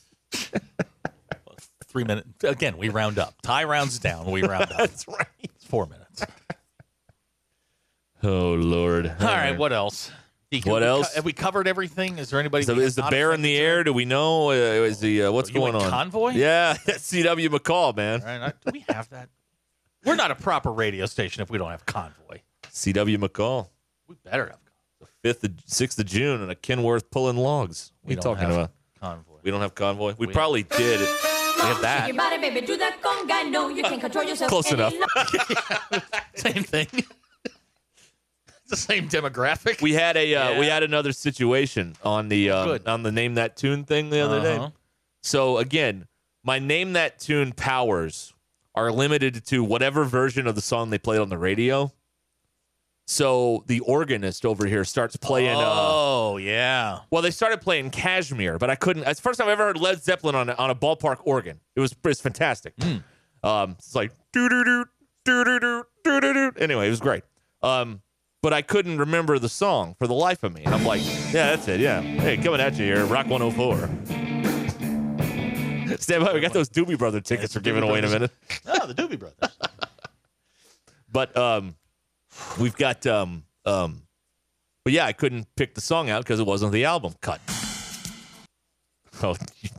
Three minutes. Again, we round up. Ty rounds down. We round up. That's right. It's four minutes. Oh, Lord. All right. What else? D Q, What have we else? co- have we covered everything? Is there anybody? So we is have the not bear in the air? Do we know? Uh, is the uh, what's You going went on? Convoy? Yeah, that's C W McCall, man. All right, I- do we have that? We're not a proper radio station if we don't have Convoy. C W McCall. We better have The fifth, of, sixth of June, and a Kenworth pulling logs. What are We you don't talking have about? Convoy. We don't have convoy. We, We- probably did. We have that. Your body, baby, do that conga. No, you can't control yourself. Close any enough. longer. Same thing. It's the same demographic. We had a uh, Yeah. we had another situation on the uh, Good. on the Name That Tune thing the other Uh-huh. day. So again, my Name That Tune powers are limited to whatever version of the song they played on the radio. So the organist over here starts playing. Oh, uh, yeah. Well, they started playing Kashmir, but I couldn't. It's the first time I've ever heard Led Zeppelin on a, on a ballpark organ. It was, it was fantastic. Um, it's like doo doo doo doo doo doo doo doo doo. Anyway, it was great. Um, but I couldn't remember the song for the life of me, and I'm like, yeah, that's it. Yeah, hey, coming at you here, Rock one oh four. Stand by. We got those Doobie Brother tickets we're giving away in a minute. Oh, the Doobie Brothers. But um, we've got um um, but yeah, I couldn't pick the song out because it wasn't the album cut. Oh,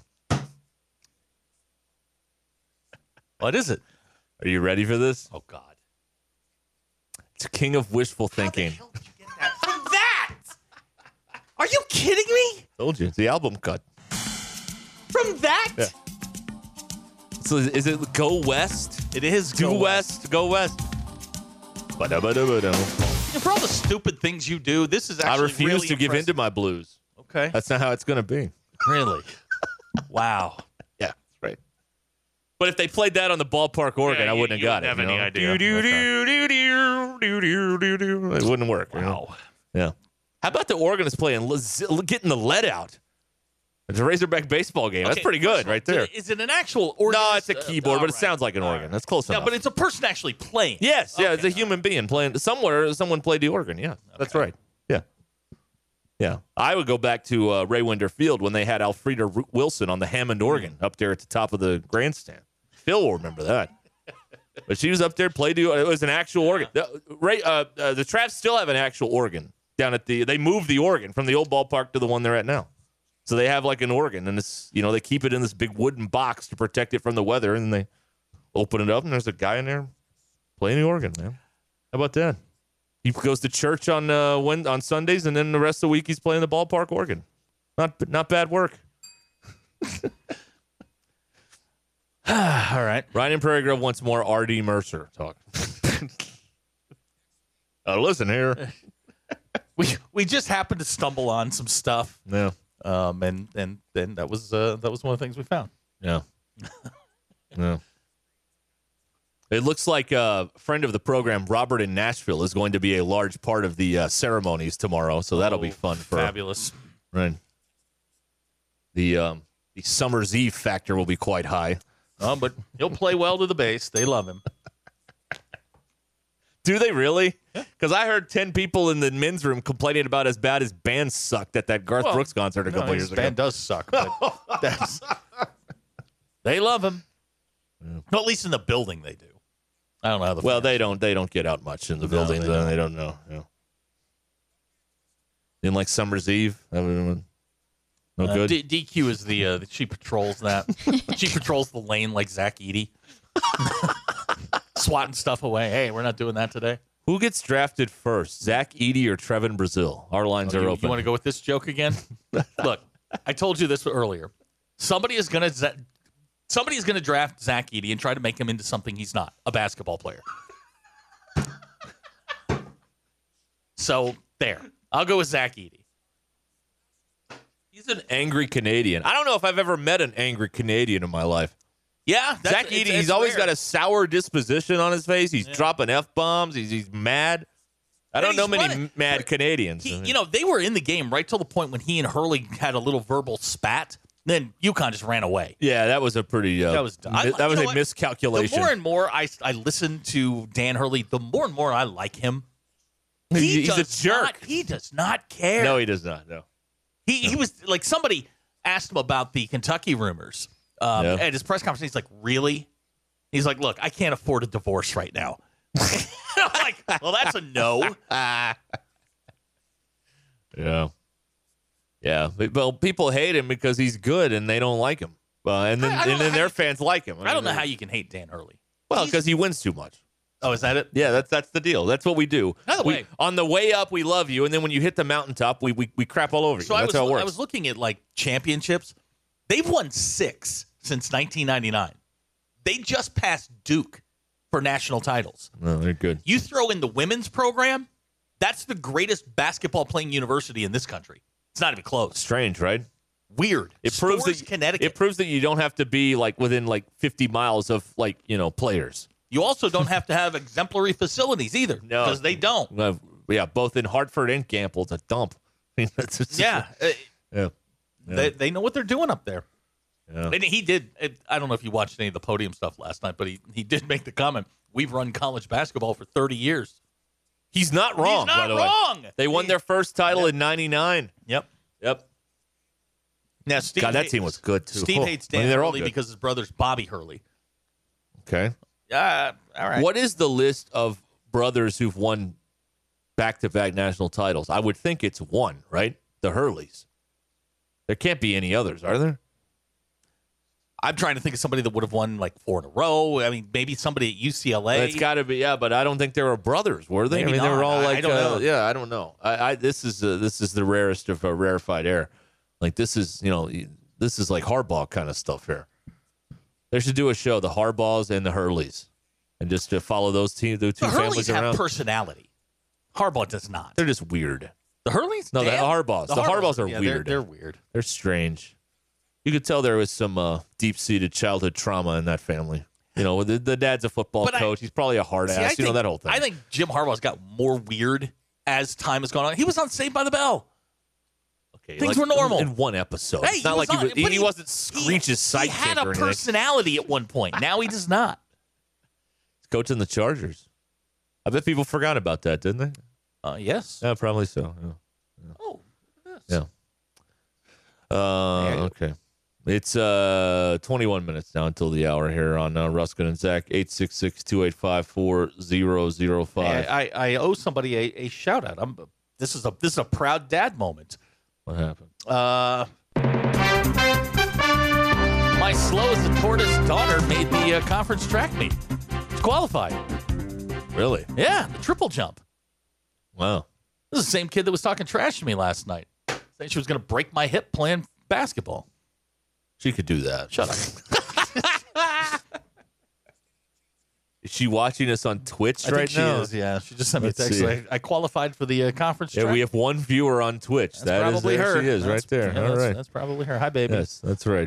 What is it? are you ready for this? Oh, God. It's King of Wishful Thinking. From that? Are you kidding me? Told you, it's the album cut. From that? Yeah. So is, is it go west? It is Due go west. Go west. Ba-da-ba-da-ba-da. For all the stupid things you do, this is actually I refuse really to give in impressive. to my blues. Okay. That's not how it's going to be. Really? Wow. Yeah, that's right. But if they played that on the ballpark organ, Yeah, I you- wouldn't you have got wouldn't it. have you know? any idea. Do, do, do, do, do, do, do, do. It wouldn't work. you know? Wow. Yeah. How about the organist playing, getting the lead out? It's a Razorback baseball game. That's Okay, pretty good right there. Is it an actual organ? No, it's a keyboard, but it sounds like an organ. That's close Yeah, enough. but it's a person actually playing. Yes, yeah, Okay. it's a human being playing. Somewhere, someone played the organ. Yeah, that's right. Yeah. Yeah. I would go back to uh, Ray Winder Field when they had Alfreda R- Wilson on the Hammond organ up there at the top of the grandstand. Phil will remember that. But she was up there, played the, it was an actual organ. The, Ray, uh, uh, the Travs still have an actual organ down at the, they moved the organ from the old ballpark to the one they're at now. So they have like an organ, and it's, you know, they keep it in this big wooden box to protect it from the weather, and they open it up, and there's a guy in there playing the organ, man. How about that? He goes to church on uh, when, on Sundays, and then the rest of the week he's playing the ballpark organ. Not not bad work. All right. Ryan and Prairie Grove wants more R D Mercer talk. Oh, listen here. We we just happened to stumble on some stuff. Yeah. Um, and and then that was uh, that was one of the things we found. Yeah. Yeah. It looks like a friend of the program, Robert in Nashville, is going to be a large part of the uh, ceremonies tomorrow. So that'll Oh, be fun. For, fabulous. Right. The um, the Summer's Eve factor will be quite high. Oh, but he'll play well to the base. They love him. Do they really? Because I heard ten people in the men's room complaining about as bad as band sucked at that Garth Well, Brooks concert a no, couple his years ago. band does suck, but that's, they love him. Well, at least in the building they do. I don't know how the Well, they don't. They don't get out much in the No, buildings. they They don't. don't, they don't know. Yeah. Didn't like Summer's Eve. I mean, no Uh, good. D- DQ is the uh, she patrols that. She patrols the lane like Zach Eady, swatting stuff away. Hey, we're not doing that today. Who gets drafted first, Zach Eady or Trevin Brazil? Our lines Oh, are you, open. You want to go with this joke again? Look, I told you this earlier. Somebody is gonna somebody is gonna draft Zach Eady and try to make him into something he's not, a basketball player. So there, I'll go with Zach Eady. He's an angry Canadian. I don't know if I've ever met an angry Canadian in my life. Yeah, that's- Zach it's- Eady. it's He's always rare. got a sour disposition on his face. He's dropping f bombs. He's he's mad. I And don't know he's many running. mad Canadians. He, I mean, you know, they were in the game right till the point when he and Hurley had a little verbal spat. Then UConn just ran away. yeah, that was a pretty. Uh, That was mi- I- that you was know a what? miscalculation. The more and more I, I listen to Dan Hurley, the more and more I like him. He He's a does jerk. Not, he does not care. No, he does not. No. He he was like somebody asked him about the Kentucky rumors um, Yeah. at his press conference. He's like, "Really?" He's like, "Look, I can't afford a divorce right now." I'm like, "Well, that's a no." Yeah. Yeah. But- Well, people hate him because he's good and they don't like him. Uh, and then I- I don't and know then how their you fans like him. I don't know mean, how you can hate Dan Hurley. Well, because he wins too much. Oh, is that it? Yeah, that's that's the deal. That's what we do. By the We- way- on the way up, we love you, and then when you hit the mountaintop, we we, we crap all over you. So I That's was how it works. I was looking at like championships. They've won six since nineteen ninety-nine. They just passed Duke for national titles. No, they're good. You throw in the women's program, that's the greatest basketball playing university in this country. It's not even close. Strange, right? Weird. It proves Storrs, that Connecticut. It proves that you don't have to be like within like fifty miles of like you know players. You also don't have to have exemplary facilities either, No, because they don't. Uh, yeah, both in Hartford and Gamble, it's a dump. I mean, that's just- Yeah, uh, yeah, They, they know what they're doing up there. yeah. And he did. I don't know if you watched any of the podium stuff last night, but he, he did make the comment. We've run college basketball for thirty years. He's not wrong. He's not by the way. wrong. They won their first title in ninety-nine. Yep. Yep. Now, Steve God, that hates- team was good too. Steve Oh, hates I mean, Dan they're all Hurley good. because his brother's Bobby Hurley. Okay. Uh, all right. What is the list of brothers who've won back-to-back national titles? I would think it's one, right? The Hurleys. There can't be any others, are there? I'm trying to think of somebody that would have won like four in a row. I mean, maybe somebody at U C L A. It's got to be, yeah, but I don't think they were brothers, were they? Maybe I mean, they were not. all I- like, I don't uh, know. yeah, I don't know. I, I this is uh, this is the rarest of uh, rarefied air. Like this is, you know, this is like hardball kind of stuff here. They should do a show, the Harbaughs and the Hurleys, and just to follow those teams, the two The families Hurleys have around. personality. Harbaugh does not. They're just weird. The Hurleys? No, the Damn. Harbaughs. The, Harbaughs are yeah, weird. They're, they're weird. They're strange. You could tell there was some uh, deep-seated childhood trauma in that family. You know, the, the dad's a football But I- coach. He's probably a hard See, ass. I You know, think- that whole thing. I think Jim Harbaugh's got more weird as time has gone on. He was on Saved by the Bell. okay, things like, were normal. In one episode. Hey, it's not he was like he, on- was, he, but he he- wasn't Screech's He sidekick had a or anything. personality at one point. Now he does not. He's coaching the Chargers. I bet people forgot about that, didn't they? Uh, yes. Yeah, probably so. Yeah. Yeah. Oh, yes. Yeah. Uh, okay. It's uh twenty-one minutes now until the hour here on uh, Ruskin and Zach. eight six six, two eight five, four zero zero five. I, I, I owe somebody a, a shout out. I'm this is a this is a proud dad moment. What happened? Uh, my slow as a tortoise daughter made the uh, conference track meet. She's qualified. Really? Yeah, the triple jump. Wow. This is the same kid that was talking trash to me last night, saying she was going to break my hip playing basketball. She could do that. Shut up. Is she watching us on Twitch I right think she now? is, yeah. She just sent me a Let's text. see. I, I qualified for the uh, conference Yeah, track. we have one viewer on Twitch. That's That is probably there her. She is That's- right there. yeah, All that's, right. that's probably her. Hi, baby. Yes, that's right.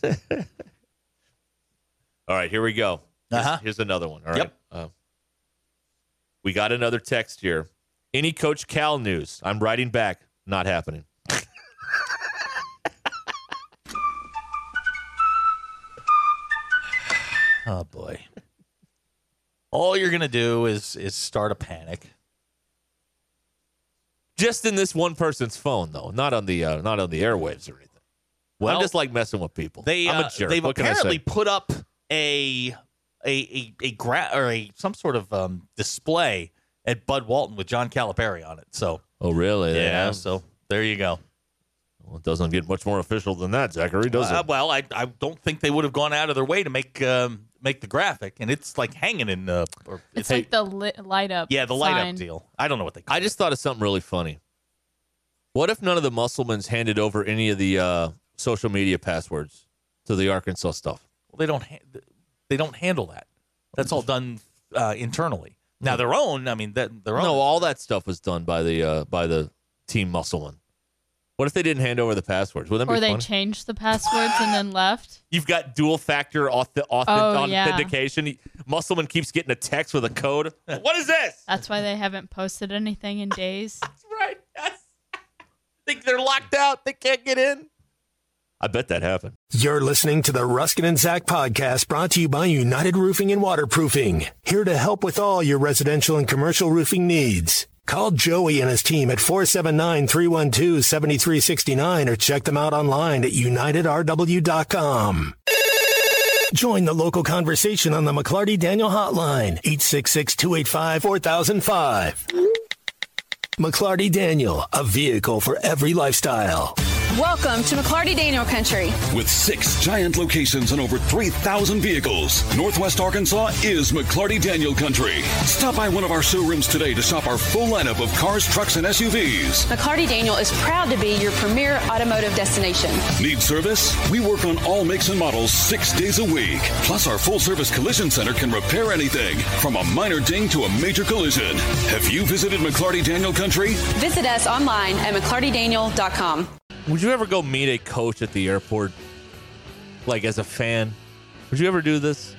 All right, here we go. Here's, Uh-huh. here's another one. All right. Yep. Uh, we got another text here. Any Coach Cal news? I'm writing back. Not happening. Oh boy. All you're gonna do is is start a panic. Just in this one person's phone, though, not on the uh, not on the airwaves or anything. Well, I'm just like messing with people. They I'm a uh, jerk. they've What can I apparently say? put up a a a, a gra- or a some sort of um, display at Bud Walton with John Calipari on it. So Oh, really? They yeah, have? so there you go. Well, it doesn't get much more official than that, Zachary, does Uh, it? well, I I don't think they would have gone out of their way to make um, make the graphic, and it's like hanging in the. Or It's like the lit, light up. yeah, the light sign. up deal. I don't know what they. Call I just thought of something really funny. What if none of the Musselmans handed over any of the uh, social media passwords to the Arkansas stuff? Well, they don't. Ha- they don't handle that. That's all done uh, internally. Now their own. I mean, that their own. No, all that stuff was done by the uh, by the team Musselman. What if they didn't hand over the passwords? Would that Or be they funny? changed the passwords and then left. You've got dual factor auth- auth- Oh, yeah. authentication. Musselman keeps getting a text with a code. What is this? That's why they haven't posted anything in days. That's right. Yes. Think they're locked out. They can't get in. I bet that happened. You're listening to the Ruskin and Zach podcast brought to you by United Roofing and Waterproofing. Here to help with all your residential and commercial roofing needs. Call Joey and his team at four seven nine, three one two, seven three six nine or check them out online at united r w dot com. Join the local conversation on the McClarty Daniel Hotline, eight six six, two eight five, four thousand five. McClarty Daniel, a vehicle for every lifestyle. Welcome to McClarty Daniel Country. With six giant locations and over three thousand vehicles, Northwest Arkansas is McClarty Daniel Country. Stop by one of our showrooms today to shop our full lineup of cars, trucks, and S U Vs. McClarty Daniel is proud to be your premier automotive destination. Need service? We work on all makes and models six days a week. Plus, our full-service collision center can repair anything, from a minor ding to a major collision. Have you visited McClarty Daniel Country? Visit us online at mcclarty daniel dot com. Would you ever go meet a coach at the airport, like as a fan? Would you ever do this?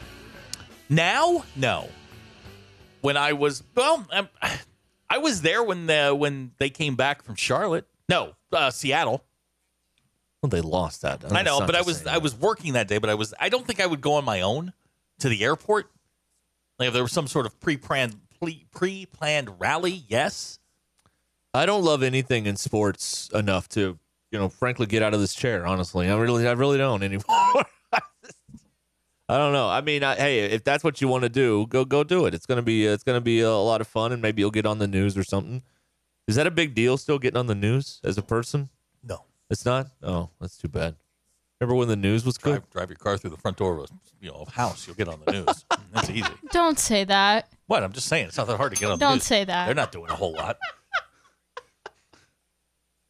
Now, no. When I was well, um, I was there when the when they came back from Charlotte. No, uh, Seattle. Well, they lost that. I know, It's not but I the was same. I was working that day. But I was I don't think I would go on my own to the airport. Like if there was some sort of pre-planned pre planned rally. Yes. I don't love anything in sports enough to, you know, frankly, get out of this chair. Honestly, I really, I really don't anymore. I don't know. I mean, I, hey, if that's what you want to do, go, go do it. It's gonna be, it's gonna be a lot of fun, and maybe you'll get on the news or something. Is that a big deal? Still getting on the news as a person? No, it's not. Oh, that's too bad. Remember when the news was good? Drive, drive your car through the front door of a, you know, a house. You'll get on the news. That's easy. Don't say that. What? I'm just saying. It's not that hard to get on the Don't news. say that. They're not doing a whole lot.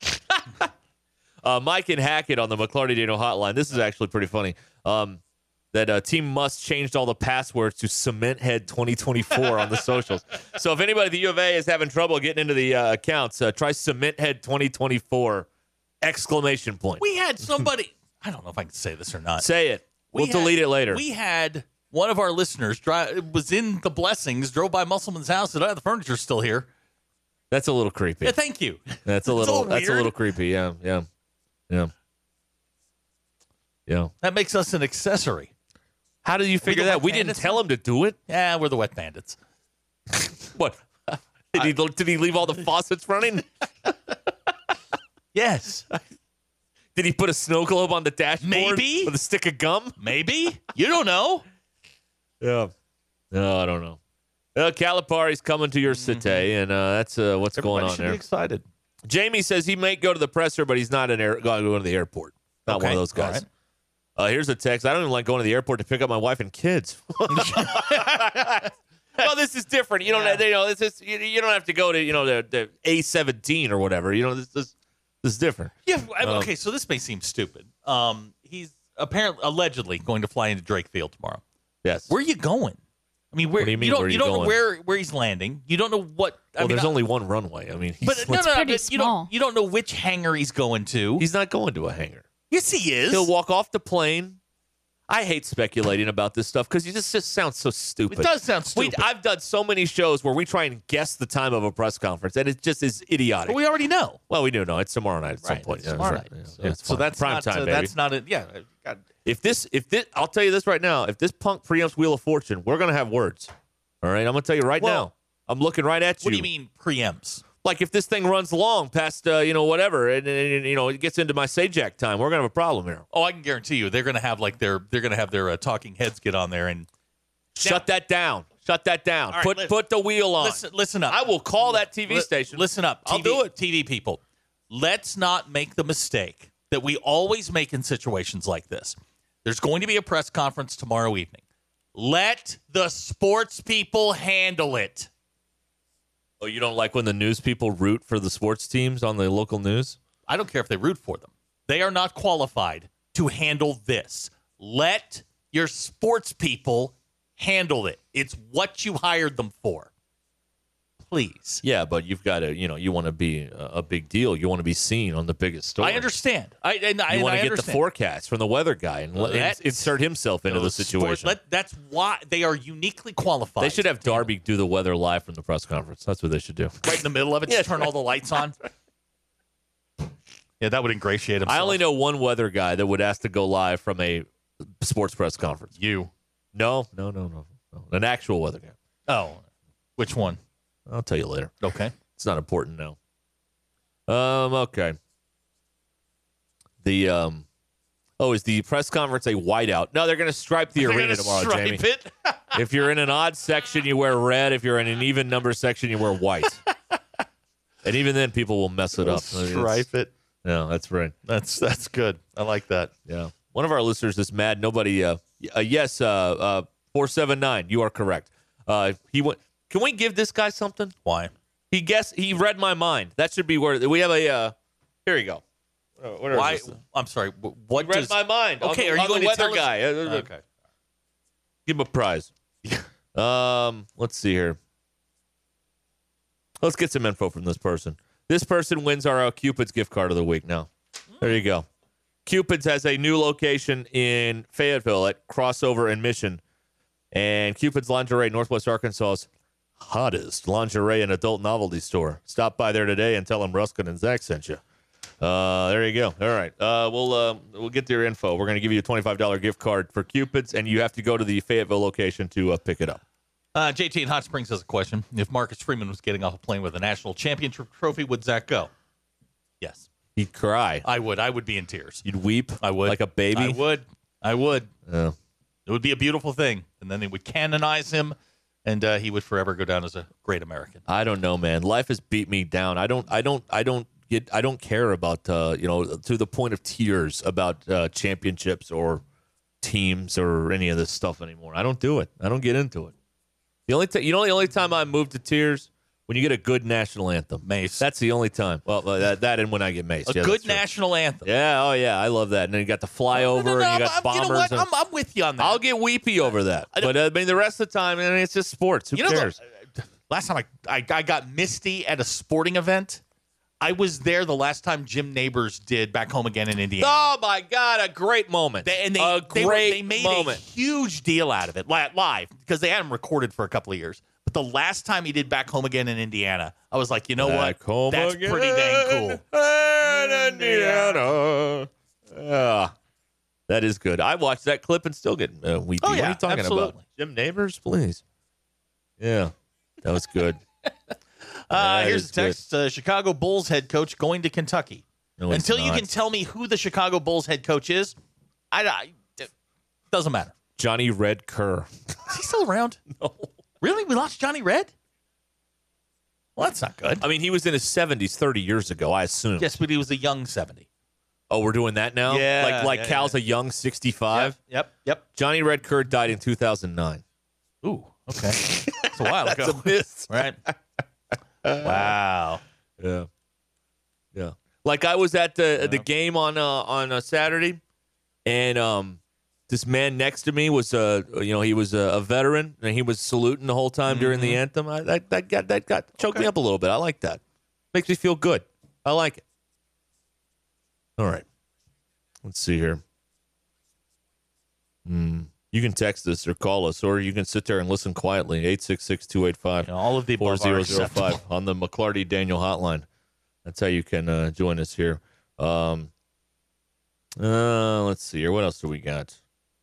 Uh, Mike and Hackett on the McClarty Daniel hotline. This is actually pretty funny. Um, that uh, Team Must changed all the passwords to Cementhead twenty twenty-four on the socials. So if anybody at the U of A is having trouble getting into the uh, accounts, uh, try Cementhead twenty twenty-four exclamation point. We had somebody, I don't know if I can say this or not. Say it. We'll We delete had- it later. We had one of our listeners drive, was in the Blessings, drove by Musselman's house, said, oh, the furniture's still here. That's a little creepy. Yeah, thank you. That's a It's little. all That's a weird. little creepy. Yeah, yeah, yeah, yeah. That makes us an accessory. How did you figure the that? wet We didn't bandits tell now? him to do it. Yeah, we're the wet bandits. What? Did he? Did he leave all the faucets running? Yes. Did he put a snow globe on the dashboard? Maybe. With a stick of gum? Maybe. You don't know. Yeah. No, I don't know. Well, Calipari's coming to your city, and uh, that's uh, what's Everybody going on should there. be excited. Jamie says he might go to the presser, but he's not an air, going to the airport. Not one Okay, of those all guys. right. Uh, here's a text. I don't even like going to the airport to pick up my wife and kids. Well, this is different. You don't, Yeah. you know, this is you, you don't have to go to you know the, the A seventeen or whatever. You know, this this, this is different. Yeah. I- Um, Okay. So this may seem stupid. Um, he's apparently allegedly going to fly into Drake Field tomorrow. Yes. Where are you going? I mean, where What do you mean, don't where are you you don't know going? where where he's landing. You don't know what. I Well, mean, there's I- only one runway. I mean, he's, But no, no, no. pretty but you small. don't you don't know which hangar he's going to. he's not going to a hangar. Yes, he is. He'll walk off the plane. I hate speculating about this stuff because it just, just sounds so stupid. It does sound stupid. We, I've done so many shows where we try and guess the time of a press conference, and it just is idiotic. But we already know. Well, we do know it's tomorrow night at some point. It's Yeah, tomorrow that's night. right. So, Yeah, it's so fine. that's prime not, time, uh, baby. That's not it. Yeah. God. If this, if this, I'll tell you this right now. If this punk preempts Wheel of Fortune, we're gonna have words. All right, I'm gonna tell you right Well, now. I'm looking right at you. What do you mean preempts? Like if this thing runs long past, uh, you know, whatever, and, and, and, you know, it gets into my Sajak time, we're gonna have a problem here. Oh, I can guarantee you, they're going to have like their they're going to have their uh, talking heads get on there and Shut that down. Shut that down. All right, put li- put the wheel on. listen. Listen up. I will call that T V Li- station. Listen up. I'll T V, do it. T V people. Let's not make the mistake that we always make in situations like this. There's going to be a press conference tomorrow evening. Let the sports people handle it. Oh, you don't like when the news people root for the sports teams on the local news? I don't care if they root for them. They are not qualified to handle this. Let your sports people handle it. It's what you hired them for. Please. Yeah, but you've got to, you know, you want to be a, a big deal. You want to be seen on the biggest story. I understand. I and, I- You and want I to get understand. the forecast from the weather guy and let, Let- insert himself into the Those sports- situation. let- that's why they are uniquely qualified. They should have Darby do the weather live from the press conference. That's what they should do. right in the middle of it. Just turn all the lights on. Yeah, that would ingratiate himself. I only know one weather guy that would ask to go live from a sports press conference. You. No, no, no, no. no. An actual weather guy. Oh, which one? I'll tell you later. Okay. It's not important now. Um, okay. The um oh, is the press conference a whiteout? No, they're gonna stripe the They're arena gonna tomorrow, stripe Jamie. it? If you're in an odd section, you wear red. If you're in an even number section, you wear white. And even then people will mess it up. Stripe it. No, that's right. That's that's good. I like that. Yeah. One of our listeners is mad. Nobody uh, uh yes, uh uh four seven nine, you are correct. Uh he went Can we give this guy something? Why? He guessed. He read my mind. That should be where we have a. Uh, here you go. Uh, where is Why? this? I'm sorry. wh- What He read does, my mind. on Okay, the- are you on the going to weather tell us- guy? Uh, uh, Okay. Give him a prize. um, let's see here. Let's get some info from this person. This person wins our uh, Cupid's gift card of the week. Now, there you go. Cupid's has a new location in Fayetteville at Crossover and Mission, and Cupid's Lingerie, Northwest Arkansas's hottest lingerie and adult novelty store. Stop by there today and tell them Ruskin and Zach sent you. Uh, there you go. All right. Uh, we'll uh, we'll get your info. We're going to give you a twenty-five dollars gift card for Cupid's, and you have to go to the Fayetteville location to uh, pick it up. Uh, J T in Hot Springs has a question. If Marcus Freeman was getting off a plane with a national championship trophy, would Zach go? Yes. He'd cry. I would. I would be in tears. You'd weep. I would. Like a baby. I would. I would. Yeah. It would be a beautiful thing. And then they would canonize him, and uh, he would forever go down as a great American. I don't know, man. Life has beat me down. I don't. I don't. I don't get. I don't care about. Uh, you know, to the point of tears about uh, championships or teams or any of this stuff anymore. I don't do it. I don't get into it. The only, t- you know, the only time I moved to tears When you get a good national anthem. Mace. That's the only time. Well, uh, that, that and when I get Mace. A yeah, good that's true. national anthem. Yeah, oh yeah, I love that. And then you got the flyover, No, no, no, and you I'm- got I'm- you know bombers. what? and- I'm, I'm with you on that. I'll get weepy over that. But uh, I mean, the rest of the time, I mean, it's just sports. Who You know, the- cares? last time I, I I got misty at a sporting event. I was there the last time Jim Neighbors did Back Home Again in Indiana. Oh my God, a great moment. They, and they, a they, were- great they made moment. a huge deal out of it li- live because they had him recorded for a couple of years. But the last time he did Back Home Again in Indiana, I was like, you know Back what? home That's again pretty dang cool. in Indiana. Yeah, that is good. I watched that clip and still get uh, weepy. Oh, what yeah, are you talking absolutely. about? Jim Neighbors, please. Yeah, that was good. Uh, That here's is a text. Uh, Chicago Bulls head coach going to Kentucky. No, he's Until you not. can tell me who the Chicago Bulls head coach is, I, I it doesn't matter. Johnny Red Kerr. Is he still around? No. Really? We lost Johnny Red? Well, that's not good. I mean, he was in his seventies thirty years ago, I assume. Yes, but he was a young seventy. Oh, we're doing that now? Yeah, Like, like yeah, Cal's yeah. a young sixty-five? Yep, yep. Johnny Red Kerr died in two thousand nine. Ooh, okay. It's a while That's ago. a miss. Right? Wow. Yeah. Yeah. Like I was at the the game on uh, on a Saturday, and um, this man next to me was uh, you know, he was a, a veteran, and he was saluting the whole time during the anthem. I, that that got that got choked me up a little bit. I like that. Makes me feel good. I like it. All right. Let's see here. Hmm. You can text us or call us, or you can sit there and listen quietly. eight six six, two eight five, all of the four above are zero zero five acceptable. on the McClarty Daniel hotline. That's how you can uh, join us here. Um, uh, let's see here. What else do we got?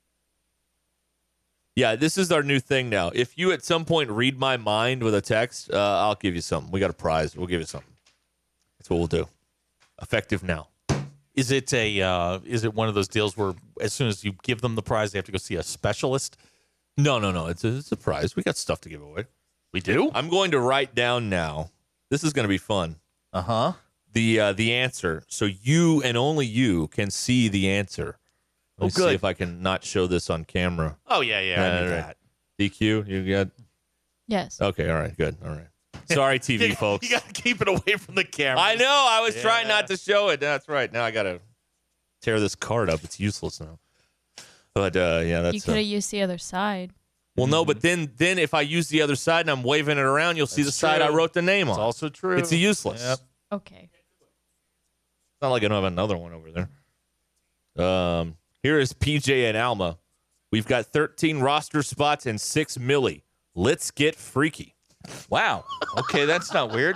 Yeah, this is our new thing now. If you at some point read my mind with a text, uh, I'll give you something. We got a prize. We'll give you something. That's what we'll do. Effective now. Is it a uh, is it one of those deals where as soon as you give them the prize, they have to go see a specialist? No, no, no. It's a, it's a prize. We got stuff to give away. We do? I'm going to write down now. This is going to be fun. Uh-huh. The uh, the answer. So you and only you can see the answer. Let Oh, me good. see if I can not show this on camera. Oh, yeah, yeah. I All knew right. that. D Q, you got? Yes. Okay, all right, good. All right. Sorry, T V You- folks. You got to keep it away from the camera. I know. I was trying Yeah. not to show it. That's right. Now I got to tear this card up. It's useless now. But uh, yeah, that's. you could uh, have used the other side. well, no, but then then if I use the other side and I'm waving it around, you'll see the That's side I true. wrote the name on. It's also true. It's useless. Yep. Okay. It's not like I don't have another one over there. Um, here is P J and Alma. We've got thirteen roster spots and six milli. Let's get freaky. Wow. Okay, that's not weird.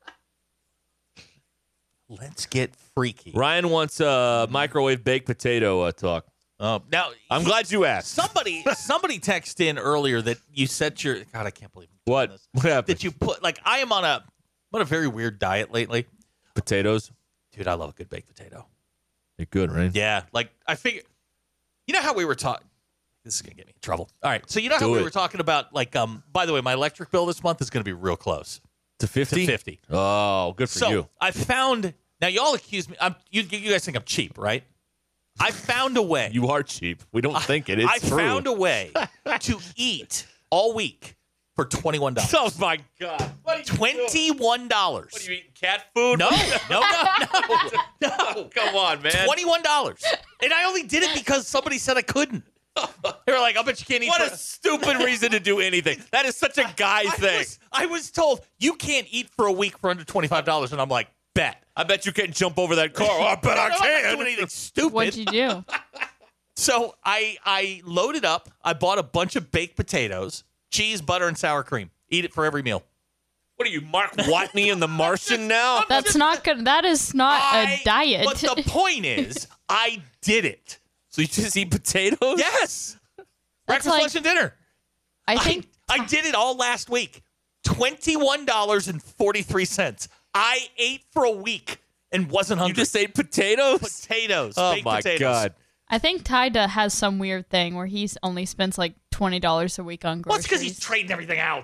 Let's get freaky. Ryan wants uh, microwave baked potato uh, talk. Uh, now, I'm glad you asked. somebody somebody texted in earlier that you set your God. I can't believe I'm doing What? this. What happened? That you put like I am on a I'm on a very weird diet lately. Potatoes? Dude, I love a good baked potato. They're good, right? Yeah, like I figure. You know how we were talking. This is gonna get me in trouble. All right, so you know how Do we it. were talking about like um. By the way, my electric bill this month is gonna be real close To fifty? to fifty. Oh, good for So you. I found now y'all accuse me. I'm you. You guys think I'm cheap, right? I found a way. You are cheap. We don't think it. It's I true. found a way to eat all week for twenty one dollars. Oh my God! What are you Twenty one dollars. What are you eating? Cat food? No, no, no, no, no. Come on, man. Twenty one dollars, and I only did it because somebody said I couldn't. They were like, "I bet you can't eat." What for- a stupid reason to do anything. That is such a guy I thing. was, I was told you can't eat for a week for under twenty five dollars, and I'm like, bet. I bet you can't jump over that car. Oh, I bet I No, I'm not can. doing anything stupid. What'd you do? So I I loaded up. I bought a bunch of baked potatoes, cheese, butter, and sour cream. Eat it for every meal. What are you, Mark Watney in The Martian now? That's not good. That is not I- a diet. But the point is, I did it. So you just eat potatoes? Yes. That's Breakfast, like- lunch, and dinner. I think I, I did it all last week. twenty-one dollars and forty-three cents. I ate for a week and wasn't You hungry. just ate potatoes? potatoes. Oh, baked my potatoes. God. I think Ty da- has some weird thing where he only spends like twenty dollars a week on Well, groceries. it's because he's trading everything out.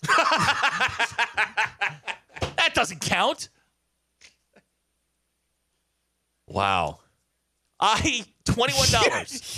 That doesn't count. Wow. I twenty-one dollars.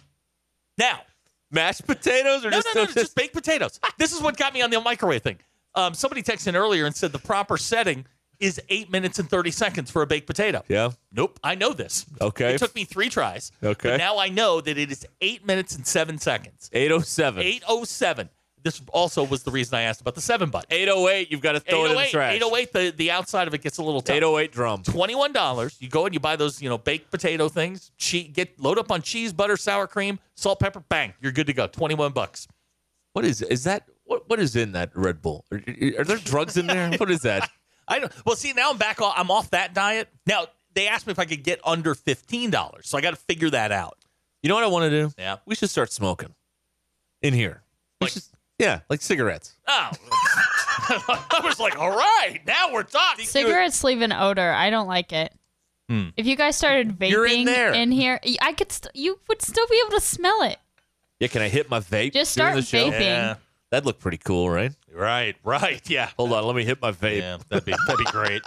Now, Mashed potatoes or no, just no, no, no, just baked potatoes. This is what got me on the microwave thing. Um, somebody texted in earlier and said the proper setting is eight minutes and thirty seconds for a baked potato. Yeah. Nope. I know this. Okay. It took me three tries. Okay. But now I know that it is eight minutes and seven seconds. eight oh seven. eight oh seven. This also was the reason I asked about the seven button. eight oh eight, you've got to throw it in the trash. eight oh eight, the, the outside of it gets a little tough. eight oh eight drum. twenty-one dollars. You go and you buy those, you know, baked potato things. Che- get load up on cheese, butter, sour cream, salt, pepper. Bang, you're good to go. twenty-one bucks. What is is that? What what is in that Red Bull? Are, are there drugs in there? What is that? I don't. Well, see, now I'm back. Off, I'm off that diet. Now they asked me if I could get under fifteen dollars, so I got to figure that out. You know what I want to do? Yeah, we should start smoking in here. Like, should, yeah, like cigarettes. Oh, I was like, all right, now we're talking. Cigarettes leave an odor. I don't like it. Hmm. If you guys started vaping You're in there. in here, I could. St- you would still be able to smell it. Yeah, can I hit my vape? Just during start the show? vaping. Yeah. That'd look pretty cool, right? Right, right, yeah. Hold on, let me hit my vape. Yeah, that'd be that'd be great.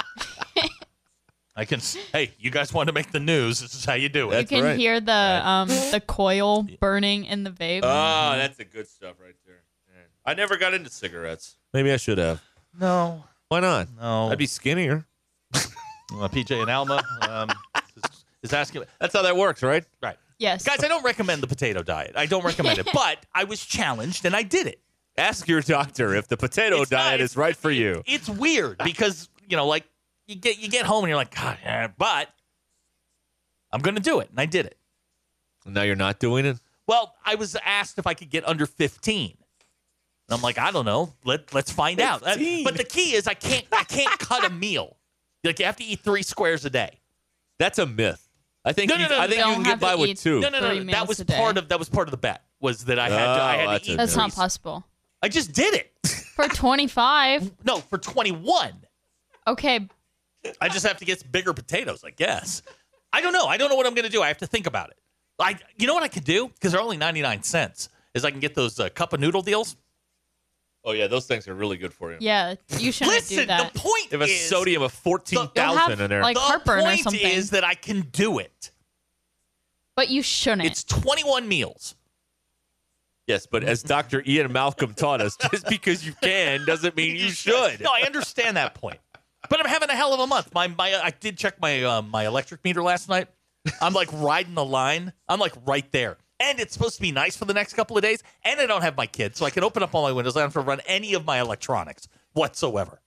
I can. Hey, you guys want to make the news? This is how you do it. you can hear the um the coil burning in the vape. Oh, that's the good stuff right there. I never got into cigarettes. Maybe I should have. No. Why not? No. I'd be skinnier. Well, P J and Alma um, is, is asking. That's how that works, right? Right. Yes. Guys, I don't recommend the potato diet. I don't recommend it, but I was challenged and I did it. Ask your doctor if the potato It's not- diet it's- is right for you. It's weird because, you know, like you get you get home and you're like, God, yeah, but I'm going to do it. And I did it. Now you're not doing it? Well, I was asked if I could get under fifteen. And I'm like, I don't know. Let let's find out. Uh, But the key is I can't I can't cut a meal. Like you have to eat three squares a day. That's a myth. I think No, you, no, no, I think don't you can have get by to with eat two. No, no, no. Three no. meals That was a day. part of that was part of the bet was that I had to I Oh, had that's to a eat. That's not three- possible. I just did it. For twenty-five. No, for twenty-one. Okay. I just have to get bigger potatoes, I guess. I don't know. I don't know what I'm going to do. I have to think about it. I, you know what I could do? Because they're only ninety-nine cents. Is I can get those uh, cup of noodle deals. Oh, yeah, those things are really good for you. Yeah, you shouldn't Listen, do that. the point They have a is sodium of fourteen You'll thousand have, in there. like, the heartburn or point something. is that I can do it. But you shouldn't. It's twenty-one meals. Yes, but as Doctor Ian Malcolm taught us, just because you can doesn't mean you should. No, I understand that point. But I'm having a hell of a month. My my I did check my uh, my electric meter last night. I'm like riding the line. I'm like right there. And it's supposed to be nice for the next couple of days. And I don't have my kids, so I can open up all my windows. I don't have to run any of my electronics whatsoever.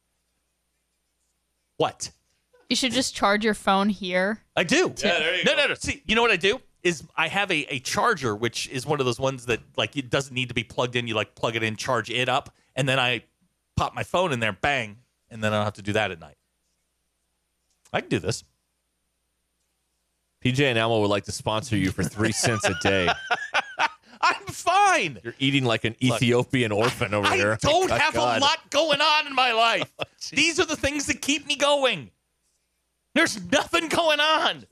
What? You should just charge your phone here. I do. Yeah, there you no, go. no, no. See, you know what I do? Is I have a, a charger, which is one of those ones that like it doesn't need to be plugged in. You like plug it in, charge it up, and then I pop my phone in there, bang, and then I don't have to do that at night. I can do this. P J and Alma would like to sponsor you for three cents a day. I'm fine. You're eating like an Ethiopian Look, orphan over I here. I don't Oh, have God. a lot going on in my life. Oh, These are the things that keep me going. There's nothing going on.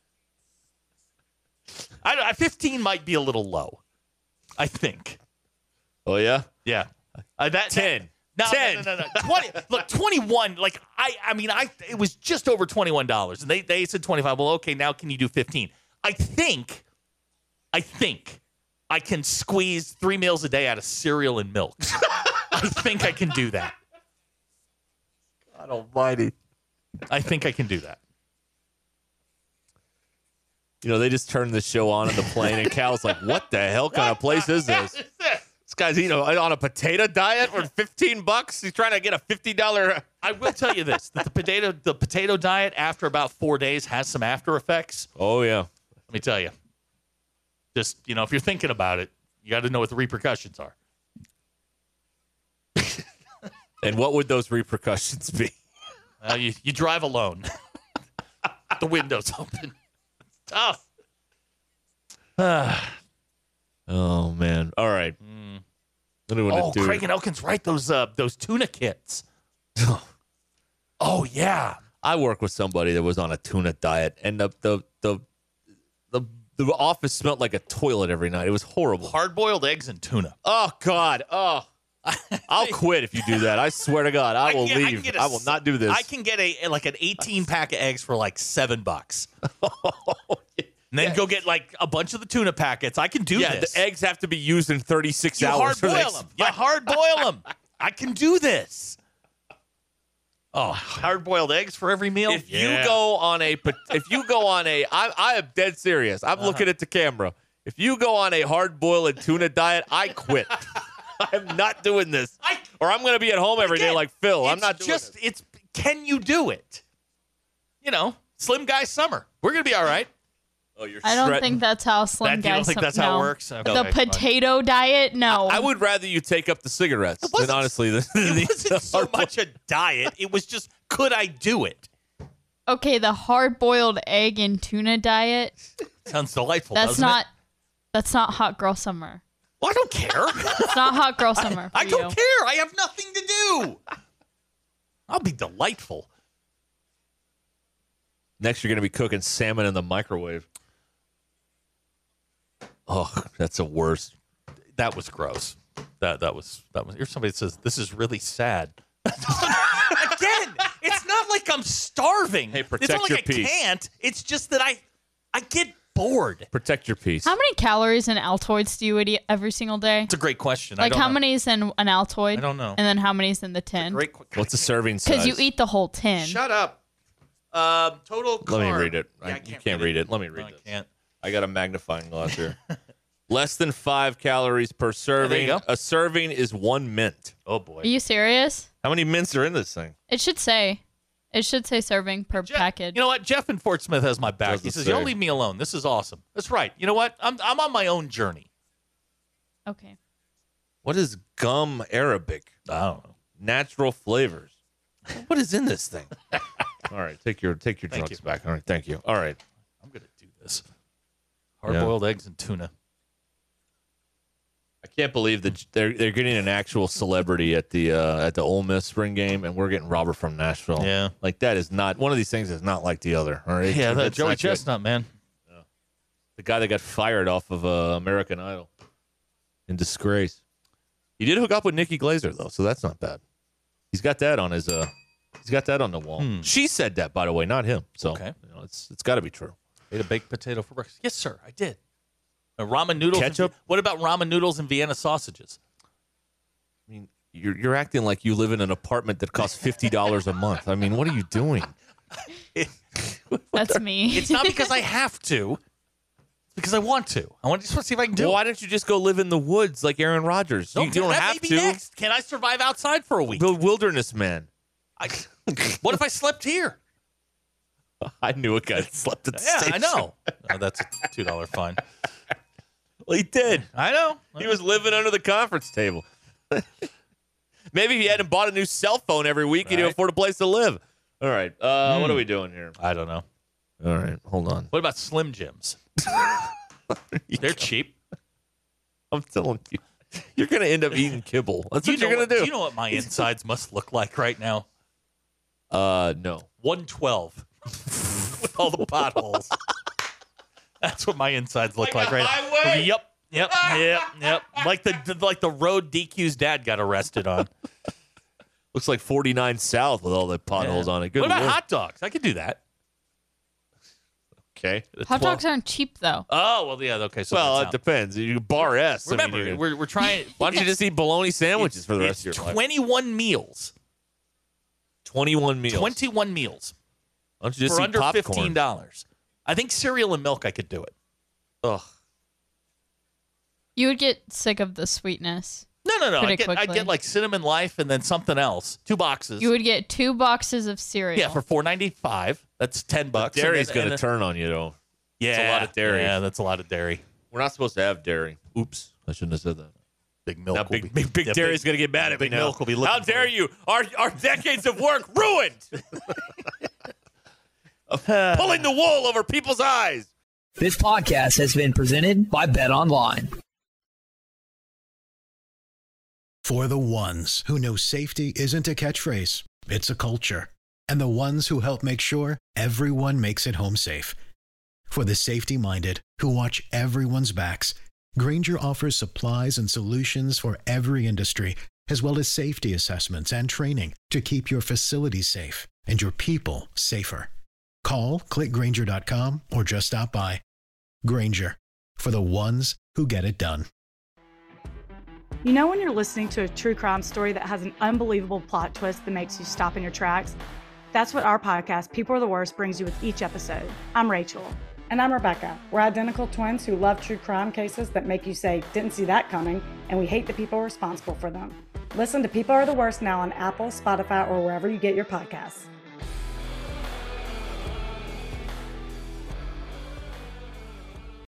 I, I fifteen might be a little low. I think. Oh yeah, yeah. Uh, that ten. No, ten. no, no, no, no. twenty. Look, twenty-one. Like I, I mean, I. It was just over twenty-one dollars, and they they said twenty-five. Well, okay, now can you do fifteen? I think. I think I can squeeze three meals a day out of cereal and milk. I think I can do that. God almighty. I think I can do that. You know, they just turned the show on in the plane, and Cal's like, "What the hell kind of place is this? This guy's eating on a potato diet for fifteen bucks. He's trying to get a fifty dollar." I will tell you this: that the potato, the potato diet, after about four days, has some after effects. Oh yeah, let me tell you. Just you know, if you're thinking about it, you got to know what the repercussions are. And what would those repercussions be? Well, you you drive alone. The window's open. Tough. Oh man! All right. Mm. What do we Oh, want to do? Craig and Elkin's right. Those uh, those tuna kits. Oh yeah. I work with somebody that was on a tuna diet, and the the the the, the office smelled like a toilet every night. It was horrible. Hard boiled eggs and tuna. Oh God! Oh, I'll quit if you do that. I swear to God, I, I can will get- I can leave. get a I will not do this. I can get a like an eighteen pack of eggs for like seven bucks. And then go get like a bunch of the tuna packets. I can do yeah, this. the eggs have to be used in thirty-six You hard hours. or boil they them. You hard boil them. I can do this. Oh, hard-boiled eggs for every meal? If yeah. you go on a, if you go on a, I, I am dead serious. I'm uh-huh. looking at the camera. If you go on a hard-boiled and tuna diet, I quit. I'm not doing this. I, or I'm going to be at home every again, day like Phil. I'm not doing just, this. It's can you do it? You know, Slim Guy Summer. We're going to be all right. Oh, you're I don't shredding. think that's how Slim that, Guy. You don't think that's no. how it works? Okay, the potato fine. diet, no. I, I would rather you take up the cigarettes than honestly. The, it the, wasn't the so much a diet. It was just, could I do it? Okay, the hard-boiled egg and tuna diet. Sounds delightful. That's doesn't not. It? That's not hot girl summer. Well, I don't care. It's not hot girl summer. I, for I don't you. care. I have nothing to do. I'll be delightful. Next, you're going to be cooking salmon in the microwave. Oh, that's the worst. That was gross. That that was that was. Here's somebody that says this is really sad. Again, it's not like I'm starving. Hey, protect it's not your like peace. I can't. It's just that I I get bored. Protect your peace. How many calories in Altoids do you eat every single day? It's a great question. Like I don't how know. many is in an Altoid? I don't know. And then how many is in the tin? Great. Qu- What's the serving size? Because you eat the whole tin. Shut up. Um, total. Carb. Let me read it. Yeah, I, I you can't can't read read it. it. Let me read No, it. I can't. I got a magnifying glass here. Less than five calories per serving. there you go. A serving is one mint. Oh boy. Are you serious? How many mints are in this thing? It should say. It should say serving per Jeff, package. You know what? Jeff in Fort Smith has my back. Doesn't He says, say. "You don't leave me alone. This is awesome." That's right. You know what? I'm I'm on my own journey. Okay. What is gum Arabic? I don't know. Natural flavors. What is in this thing? All right, take your take your Thank drugs you. back. All right, thank you. All right. I'm gonna do this. Hard-boiled eggs and tuna. I can't believe that they're they're getting an actual celebrity at the uh, at the Ole Miss spring game, and we're getting Robert from Nashville. Yeah. like that is not one of these things is not like the other. All right, Yeah, that That's Joey not good. Chestnut, man. The guy that got fired off of uh, American Idol in disgrace. He did hook up with Nikki Glazer though, so that's not bad. He's got that on his uh, he's got that on the wall. Hmm. She said that, by the way, not him. So Okay. you know, it's it's got to be true. Ate a baked potato for breakfast. Yes, sir. I did. Uh, ramen noodles. Ketchup? And, what about ramen noodles and Vienna sausages? I mean, you're you're acting like you live in an apartment that costs fifty dollars a month. I mean, what are you doing? That's me. It's not because I have to. It's because I want to. I want to just want to see if I can do Well, it. why don't you just go live in the woods like Aaron Rodgers? You, No, you don't that have may be to. Next. Can I survive outside for a week? The wilderness man. I, what if I slept here? I knew a guy that slept at the Yeah, station. I know. Oh, that's a two dollar fine. Well, he did. I know. He was living under the conference table. Maybe if he hadn't bought a new cell phone every week, he'd Right. afford a place to live. All right. Uh, What are we doing here? I don't know. All right. Hold on. What about Slim Jims? They're cheap. I'm telling you. You're going to end up eating kibble. That's Do what you you're know going to do. Do you know what my insides must look like right now? Uh, no. one twelve with all the potholes. That's what my insides look like, right now. Yep, yep, yep, yep. Like the like the road D Q's dad got arrested on. Looks like forty-nine South with all the potholes Yeah. on it. Good what about Lord. hot dogs? I could do that. Okay. Hot dogs aren't cheap though. Oh well, yeah. Okay, so well, that's it out. depends. You bar S. I mean, Remember, you- we're we're trying. why don't you just eat bologna sandwiches for the rest of it's your life? twenty-one meals. twenty-one meals. Twenty-one meals Why don't you just for eat under popcorn? fifteen dollars. I think cereal and milk. I could do it. Ugh. You would get sick of the sweetness. No, no, no. I Pretty get, I quickly. get like cinnamon life and then something else. Two boxes. You would get two boxes of cereal. yeah, for four ninety-five. That's ten bucks. and Dairy's then- going and to then- turn on you, though. Yeah, It's a lot of dairy. Yeah, that's a lot of dairy. We're not supposed to have dairy. Oops. I shouldn't have said that. Big milk. Now, will big, be, big, big yeah, dairy's big- going to get mad at me big now. milk will be How looking dare for you? Our, our decades of work ruined. Pulling the wool over people's eyes. This podcast has been presented by Bet Online. For the ones who know safety isn't a catchphrase, it's a culture. And the ones who help make sure everyone makes it home safe. For the safety-minded who watch everyone's backs, Grainger offers supplies and solutions for every industry, as well as safety assessments and training to keep your facilities safe and your people safer. Call, click Grainger dot com, or just stop by. Grainger, for the ones who get it done. You know when you're listening to a true crime story that has an unbelievable plot twist that makes you stop in your tracks? That's what our podcast, People Are the Worst, brings you with each episode. I'm Rachel. And I'm Rebecca. We're identical twins who love true crime cases that make you say, didn't see that coming, and we hate the people responsible for them. Listen to People Are the Worst now on Apple, Spotify, or wherever you get your podcasts.